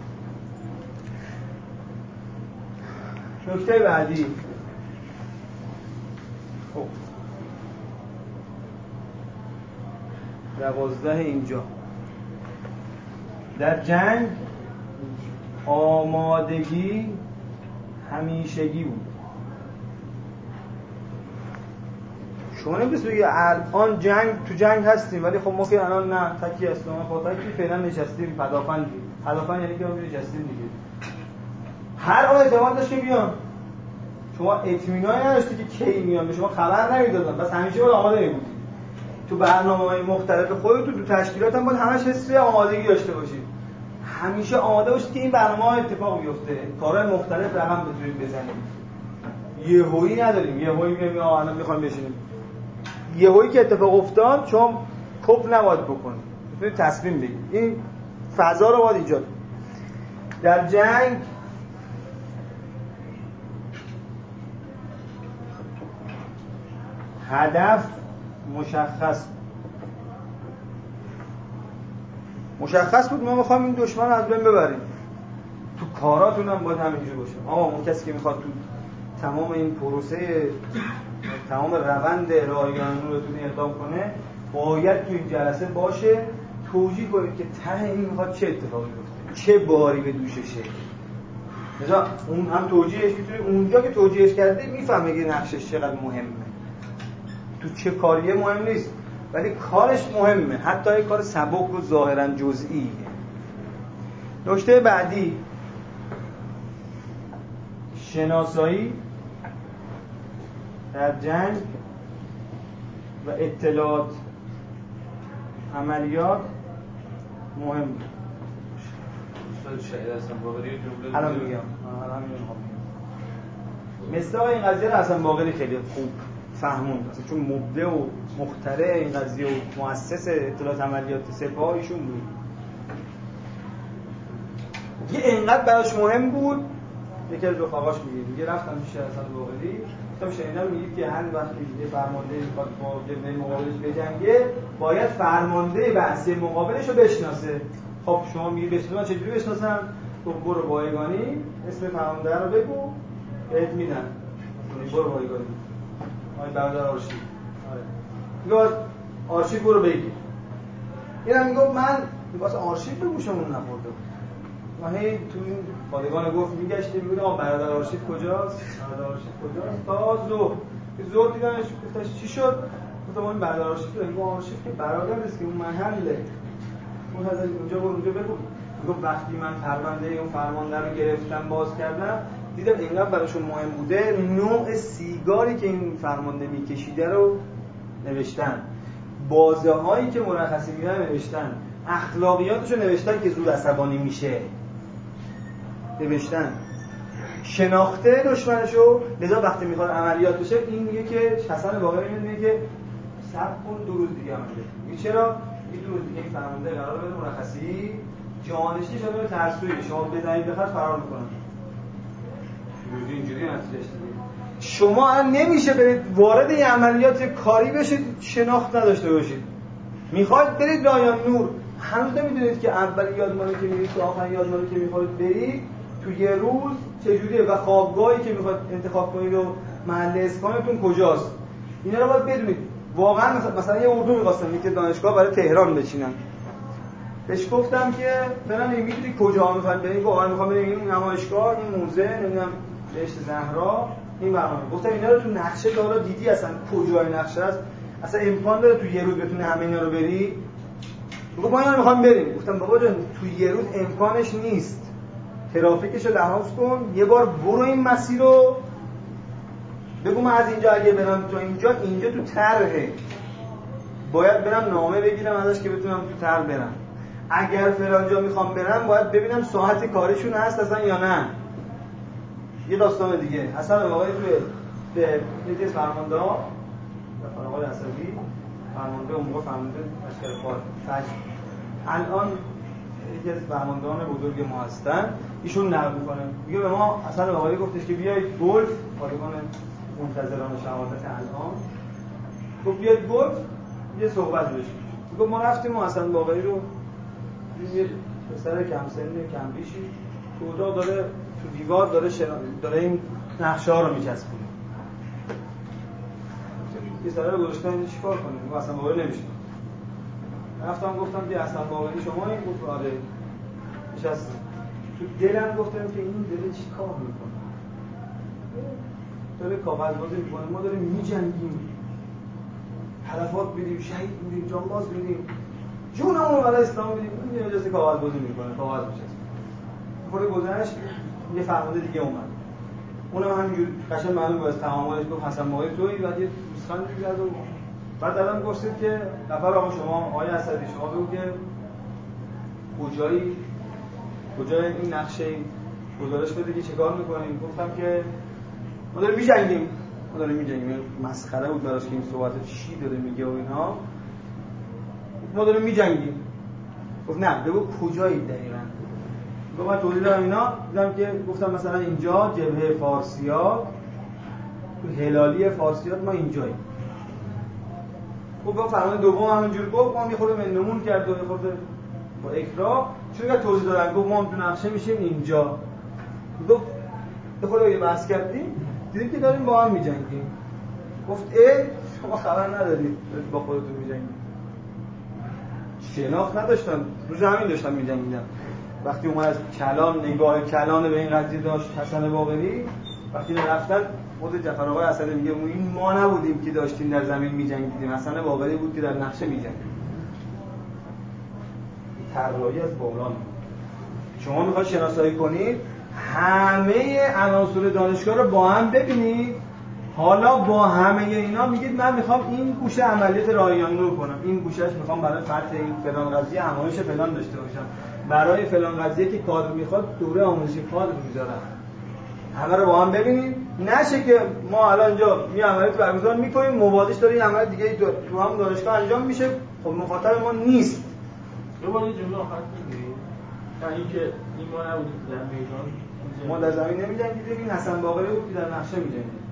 نکته بعدی خب 12 اینجا در جنگ آمادگی همیشگی بود شما نمی‌تونید بگید الان تو جنگ هستیم ولی خب ما که الان نه تکی هستیم ما تکی فعلا نشستیم پدافند یعنی که ما نشستیم دیگه هر آن اعتماد داشت که بیان شما اطمینانی نداشتی که کی میان به شما خبر نمیدادن بس همیشه باید آماده میبودید تو برنامه‌های مختلف خودتون تو تشکیلات هم باید همش حس آمادگی داشته باشید همیشه آماده باشید که این برنامه‌ها اتفاق بیفته کارهای مختلف رقم بتونید بزنید یهویی نداریم یهویی میگیم الان میخوایم بشینیم یهویی که اتفاق افتاد شما کپ نباید بکنید میتونید تصمیم بگیرید این فضا رو باید ایجاد در جنگ هدف مشخص بود ما میخوایم این دشمن رو از بین ببریم تو کاراتون هم باید همینجور باشه اون کسی که میخواد تو تمام این پروسه تمام روند رایگان نورتون اقدام کنه باید تو این جلسه باشه توجیه کنید که ته این میخواد چه اتفاقی بیفته چه باری به دوششه مثلا اون هم توجیهش میتونه اونجا که توجیهش کرده میفهمه که نقشش چقدر مهمه تو چه کاریه مهم نیست ولی کارش مهمه حتی این کار سبک و ظاهرا جزئیه نکته بعدی شناسایی در جنگ و اطلاعات عملیات مهم شاید حسن باقری جمله الان میگم مثل این قضیه رو حسن باقری خیلی خوب فهموند چون مبدع و مخترع این قضیه و مؤسس اطلاعات عملیات سپاه ایشون بود یه اینقدر براش مهم بود یکی از رفقاش میگه رفتم پیش حسن باقری گفتم شنیدم میگید که هر وقتی یه فرمانده میخواد با جبهه مقابلش بجنگه باید فرمانده بعثی مقابلش رو بشناسه خب شما میگید بشناسه من چجوری بشناسم گفت برو بایگانی اسم فرمانده رو بگو بهت میدن برو بایگانی آقای برادر آرشیو میگه آرشیو برو بگیر اینم میگفت من واسه آرشیو بگوشمون نخورده و هی تو این پادگان گفت میگشته میگه آقا برادر آرشیو کجاست تا زور دیدنش گفتش چی شد گفتم اون برادر آرشیو میگه آرشیو که برادر نیست که اون محله اون از اونجا برو اونجا بگو میگه وقتی من پرونده اون فرمانده رو گرفتم باز کردم دیدم اینقدر براشون مهم بوده نوع سیگاری که این فرمانده میکشیده رو نوشتن بازه هایی که مرخصی میدن نوشتن اخلاقیاتش رو نوشتن که زود عصبانی میشه نوشتن شناخته دشمنشو لذا وقتی میخواد عملیات بشه این میگه که حسن باقری میگه که صبر کن 2 روز دیگه عملیات میگه چرا این 2 روز دیگه این فرمانده قرار بده مرخصی جانشینی شده ترسویی شما بزنید بخاطر فرار میکنن اینجوری نتیجهش دیگه شما الان نمیشه برید وارد این عملیات کاری بشید شناخت نداشته باشید میخواید برید رایان نور هنوز نمیدونید که اول یادمانی که میرید تو آخر یادمانی که میخواید برید تو یه روز چجوریه و خوابگاهی که میخواید انتخاب کنید و محل اسکانتون کجاست اینا رو باید بدونید واقعا مثلا یه اردو می‌خواستم که دانشگاه برای تهران بچینن بهش گفتم که فعلا نمی‌دونی کجا می‌خواید برید واقعا می‌خوام بریم این نمایشگاه این موزه نمیدونم بهشت زهرا این برنامه گفتم اینا رو تو نقشه دارا دیدی اصلا کجای نقشه است اصلا امکان داره تو یه روز بتونه همه اینا رو بری میگه ما اینا می‌خوام بریم گفتم بابا جان تو یه روز امکانش نیست ترافیکش رو لحاظ کن یه بار برو این مسیر رو بگو من از اینجا اگه برم تو اینجا تو طرحه، باید برم نامه بگیرم ازش که بتونم تو طرح برم. اگر فلان جا میخوام برم باید ببینم ساعت کارشون هست اصلا یا نه. یه داستان دیگه اصلا واقعا به یکی از فرمانده ها آقای عصبی، فرمانده اون موقع فرمانده لشکر فجر، الان یکی از فرماندهان بزرگ ما هستن، ایشون نقل میکنه میگه به ما اصلا واقعی گفتش که بیایید گلف، پادگان منتظران شهادت الان گفت بیایید گلف یه صحبت بشیم. میگه ما رفتیم و اصلا واقعی رو یه پسر کم سن کم بیشی تو اتاق داره تو دیوار داره این نقشه‌ها رو میچسبونه. یه سره رو گذاشتن اینو چیکار کنیم؟ میگه اصلا واقعی نمیشه. رفتم گفتم که اصلا واقعی شما این گفت آره. نشستم. تو دلم گفتم که این داره چیکار میکنه؟ داره کاغذ بازی میکنه، ما داریم میجنگیم. حلفات میدیم، شهید میدیم، جانباز میدیم. جونمون برای اسلام میدیم. این اجازه کاغذ بازی میکنه، کاغذ میچسبه. خود گذشت یه فرمانده دیگه اومد. اونم همینجور قشنگ معلوم بود از تعاملش گفت حسن باقی تویی، بعد یه دوستان میگرد و بعد الان گفتید که نفر آقا شما آقای اسدی شما بگو که کجای این نقشه گزارش بده که چیکار میکنیم. گفتم که ما داریم میجنگیم. مسخره بود براش که این صحبت چی داره میگه و اینا. ما داریم میجنگیم. گفت نه بگو کجایی دقیقاً. گفت من توضیح دادم اینا، دیدم که گفتم مثلا اینجا جبهه فارسیات تو هلالی فارسیات ما اینجاییم. خب فرمان دوم همینجوری گفت، ما میخوره منمون کرد و خورده با اکراه چون که توضیح دادن. گفت ما تو نقشه میشیم اینجا. گفت خود یه بحث کردیم دیدیم که داریم با هم میجنگیم. گفت شما خبر ندارید با خودتون میجنگید. شناخت نداشتم، روز همین داشتم میجنگیدم. وقتی اومد از نگاه کلان به این قضیه داشت حسن باقری، وقتی رفتن خود جعفر آقای اسدی میگه این ما نبودیم که داشتیم در زمین میجنگیدیم، حسن باقری بود که در نقشه میجنگید. طراحی از بالا. شما میخواید شناسایی کنید همه عناصر دانشگاه رو با هم ببینید، حالا با همه اینا میگید من میخوام این گوشه عملیات رایانه رو کنم، این گوشهش میخوام برای فتح این فلان قضیه همایش فلان داشته باشم، برای فلان قضیه که کادر میخواد دوره آموزشی کادر میذارم. همه رو با هم ببینید، نشه که ما الان اینجا می عملیات برگزار میکنیم موازیش داره این عملیات دیگه تو همون دانشگاه انجام میشه، خب مخاطب ما نیست. یه بار یه جمله آخر بگید تا اینکه این ما نبودیم در میدان، ما در زمین نمی‌جنگیدیم، این حسن باقری بود که در نقشه می‌جنگید.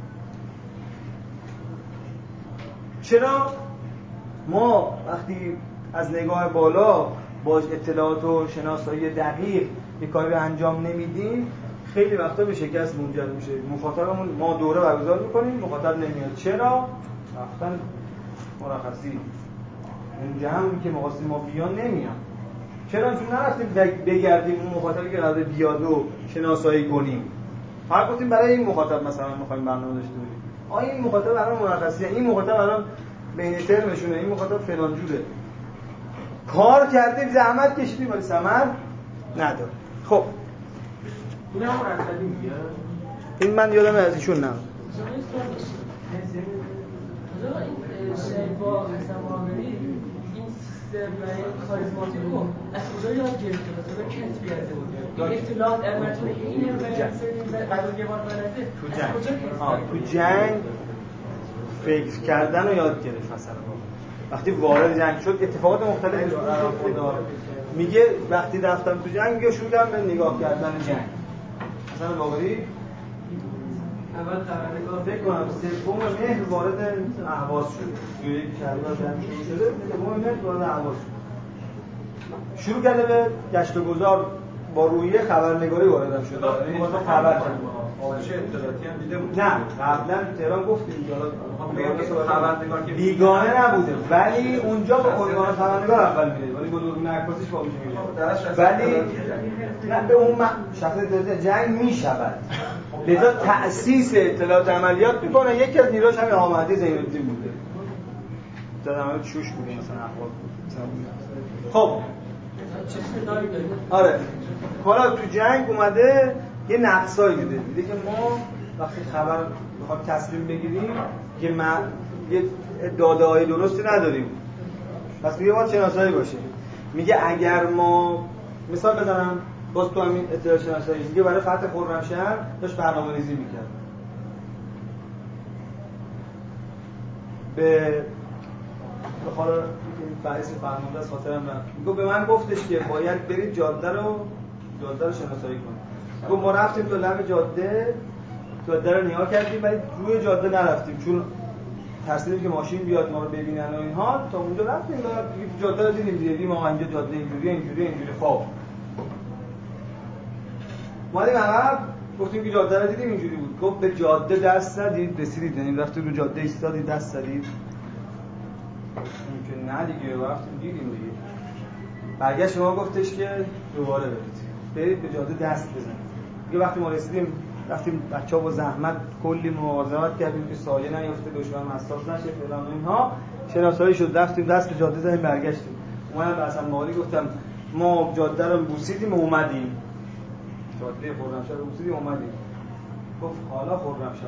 چرا ما وقتی از نگاه بالا با اطلاعات و شناسایی دقیق یک کاری رو انجام نمیدیم خیلی وقتا به شکست منجر میشه. مخاطبمون ما دوره برگزار میکنیم مخاطب نمیاد. چرا؟ رفتن مرخصی اون جمعی که مقاصد ما بیان نمیان. چرا؟ چون نرفتیم بگردیم اون مخاطبی که قراره بیاد و شناسایی کنیم. فقط گفتیم برای این مخاطب مثلا می‌خوایم برنامه داشته باشیم. این مخاطب الان مرخصیه، این مخاطب الان بین ترمشونه، این مخاطب فلان جوره. کار کردیم، زحمت کشیدیم ولی ثمر نداد. خب این هم مرتبی میگه. این من یادم از ایشون نه. با سماوری این سیستم و این کاریزماتیک رو از کجا یاد گرفته؟ مثلا کسب کرده بود. اطلاعات در متن این قرار یه بار بلده تو جنگ فکر کردن رو یاد گرفت مثلا. وقتی وارد جنگ شد اتفاقات مختلفی رو میگه وقتی رفتم تو جنگ میگه شروع کردم به نگاه کردن جنگ. مثلا باقری اول خبرنگار فکر کنم سوم مهر وارد اهواز شد. یک شهریور جنگ شده سوم مهر وارد اهواز شد. شروع کرده به گشت و گذار با رویه خبرنگاری وارد شده. یعنی واسه خبر چه اطلاعاتی هم دیده بود؟ نه قبلا تهران گفتیم خبرنگار که بیگانه نبوده ولی اونجا به عنوان خبرنگار اول میره ولی با دوربین عکاسی با میشه ولی نه به اون شخصیت جنگ میشود. لذا تأسیس اطلاعات عملیات میکنه. یکی از نیروهاش همین آمدی زین‌الدین بوده. زدم شوش بوده مثلا اخبار بود. خب آره حالا تو جنگ اومده یه نقصایی دیده که ما وقتی خبر بخواد تصمیم بگیریم یه داده‌های درستی نداریم، پس میگه باید شناسایی باشه. میگه اگر ما مثال بزنم باز تو همین اطلاع شناسایی، میگه برای فتح خرمشهر داشت برنامه‌ریزی میکرد، به حالا بحث فرمانده از خاطرم رفت، میگه به من گفتش که باید برید جاده رو شناسایی کنید. میگه ما رفتیم تو لب جاده رو نگاه کردیم ولی روی جاده نرفتیم چون ترسیدیم که ماشین بیاد ما رو ببینن و اینها. تا اونجا رفتیم جاده رو دیدیم ما اینجا جاده اینجوری خب اومدیم عقب گفتیم که جاده رو دیدیم اینجوری بود. گفت به جاده دست ندید رسیدید، یعنی رفتید رو جاده ایستادید دست زدید؟ که نه دیگه رفتیم دیدیم دیگه. برگشت ما گفتش که دوباره برید به جاده دست بزنید. دیگه وقتی ما رفتیم بچه‌ها با زحمت کلی مواظبت کردیم که سایه نیفته، دشمن حساس نشه فلان و اینها. شناسایی شد، رفتیم دست به جاده زدیم برگشتیم. اومدم به حسن مالی گفتم ما جاده رو بوسیدیم و اومدیم، جاده خرمشهر رو بوسیدیم اومدیم. گفت حالا خرمشهر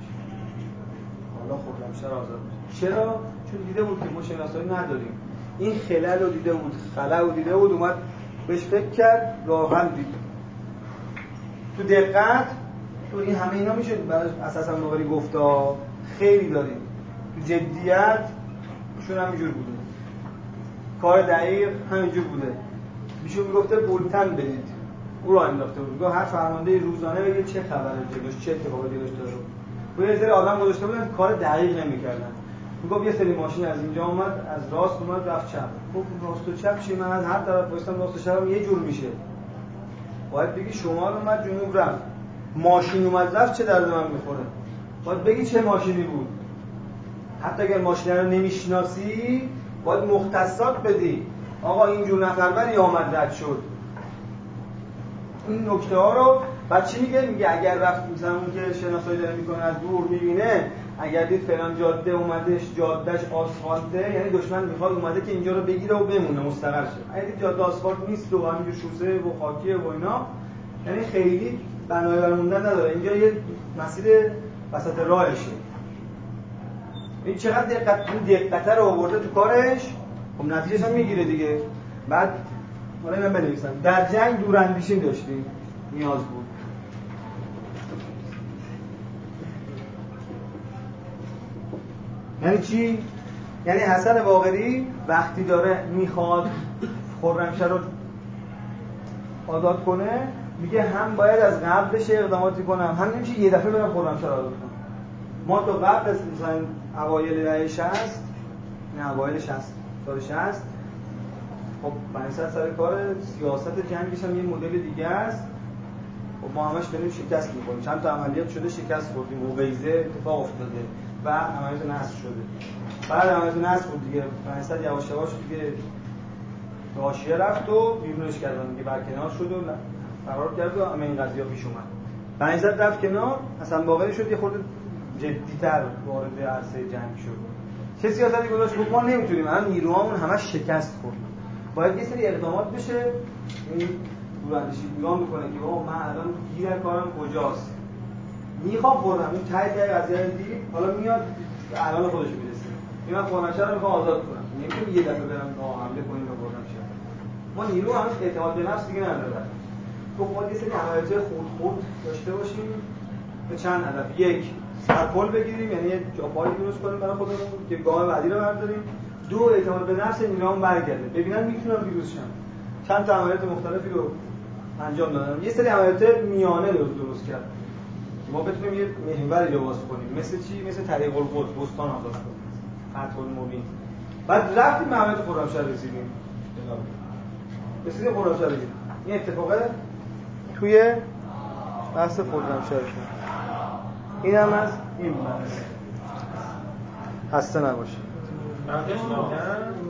آزاد میشه. چرا؟ چون دیده بود که ما شناسایی نداریم. این خلل رو دیده بود، اومد بهش فکر کرد، راه حل دید. تو دقت تو این همه اینا میشه براش اساسا باوری گفتا خیلی داریم. تو جدیت شون همینجور بوده، کار دقیق همینجور بوده. میشون میگفته بولتن بدید، او رو انداخته بود. هر فرمانده روزانه بگه چه خبره جلوش، چه اتفاقی جلوش داره. و یه سری آدم گذاشته بودن کار دقیق نمی‌کردن. میگفت یه سری ماشین از اینجا اومد، از راست اومد رفت چپ. گفت راست و چپ چی؟ من از هر طرف وایسادم، راست و چپم یه جور میشه. باید بگی شمال اومد جنوب رفت، ماشین اومد رفت چه درد من میخوره. باید بگی چه ماشینی بود. حتی اگر ماشین رو نمیشناسی باید مختصات بدی. آقا اینجور نفربری آمد رد شد. این نکته ها رو بعد چی میگه اگر رفت مثلا اون که شناسایی داره میکنه از دور میبینه اگر دید فلان جاده اومدش جادهش آسفالته، یعنی دشمن میخواد اومده که اینجا رو بگیره و بمونه مستقر شه. اگه دید جاده آسفالت نیست و همینجور شوسه و خاکیه و اینا، یعنی خیلی بنای برموندن نداره، اینجا یه مسیر وسط راهشه. این چقدر دقت رو آورده تو کارش، خب نتیجهش هم میگیره دیگه. بعد حالا اینم بنویسم، در جنگ دوراندیشی داشتیم، نیاز بود. یعنی چی؟ یعنی حسن باقری وقتی داره میخواد خرمشهر رو آزاد کنه میگه هم باید از قبلش اقداماتی کنم، هم نمیشه یه دفعه برم خرمشهر آزاد کنم. ما تا قبل از مثلا اوایل دهه 60 نه اوایل 60 سال 60 خب بنی‌صدر سر کار سیاست جنگش هم یه مدل دیگه است. خب ما همش داریم شکست می‌کنیم. چند تا عملیات شده شکست خوردیم، موقعیزه اتفاق افتاده و عملیات نصر شده. بعد عملیات نصر بود دیگه بنی‌صدر یواش یواش دیگه به حاشیه رفت و بیرونش کردن دیگه، برکنار شد و فرار کرد و همه این قضیه پیش اومد. بنی‌صدر رفت کنار، حسن باقری شد یه خورده جدی‌تر وارد عرصه جنگ شد. چه سیاستی گذاشت؟ گفت ما نمیتونیم، الان نیروهامون همش شکست خورد. باید یه سری اقدامات بشه. این دوراندیشی نگاه میکنه که بابا من الان گیر کارم کجاست؟ میخوام خودم این ته قضیه رو دید، حالا میاد الان خودش میرسه. من خرمشهر رو میخوام آزاد کنم. نمیتونم یه دفعه برم حمله کنیم به خرمشهر. ما نیرو هنوز اعتماد به نفس دیگه نداره. گفت باید یه سری عملیات خود داشته باشیم به چند هدف. یک، سرپل بگیریم، یعنی یه جاپایی درست کنیم برای خودمون که گام بعدی رو برداریم. دو، اعتماد به نفس نیروام برگرده، ببینن میتونم پیروز شم. چند تا عملیات مختلفی رو انجام دادن. یه سری عملیات میانه رو درست کرد ما بتونیم یه محوری رو باز کنیم. مثل چی؟ مثل طریق القدس، بستان آزاد کنیم، فتح المبین. بعد رفتیم عملیات خرمشهر رسیدیم. خرمشهر این اتفاقه توی بحث خرمشهر شد. این هم از این بحث. خسته نباشید.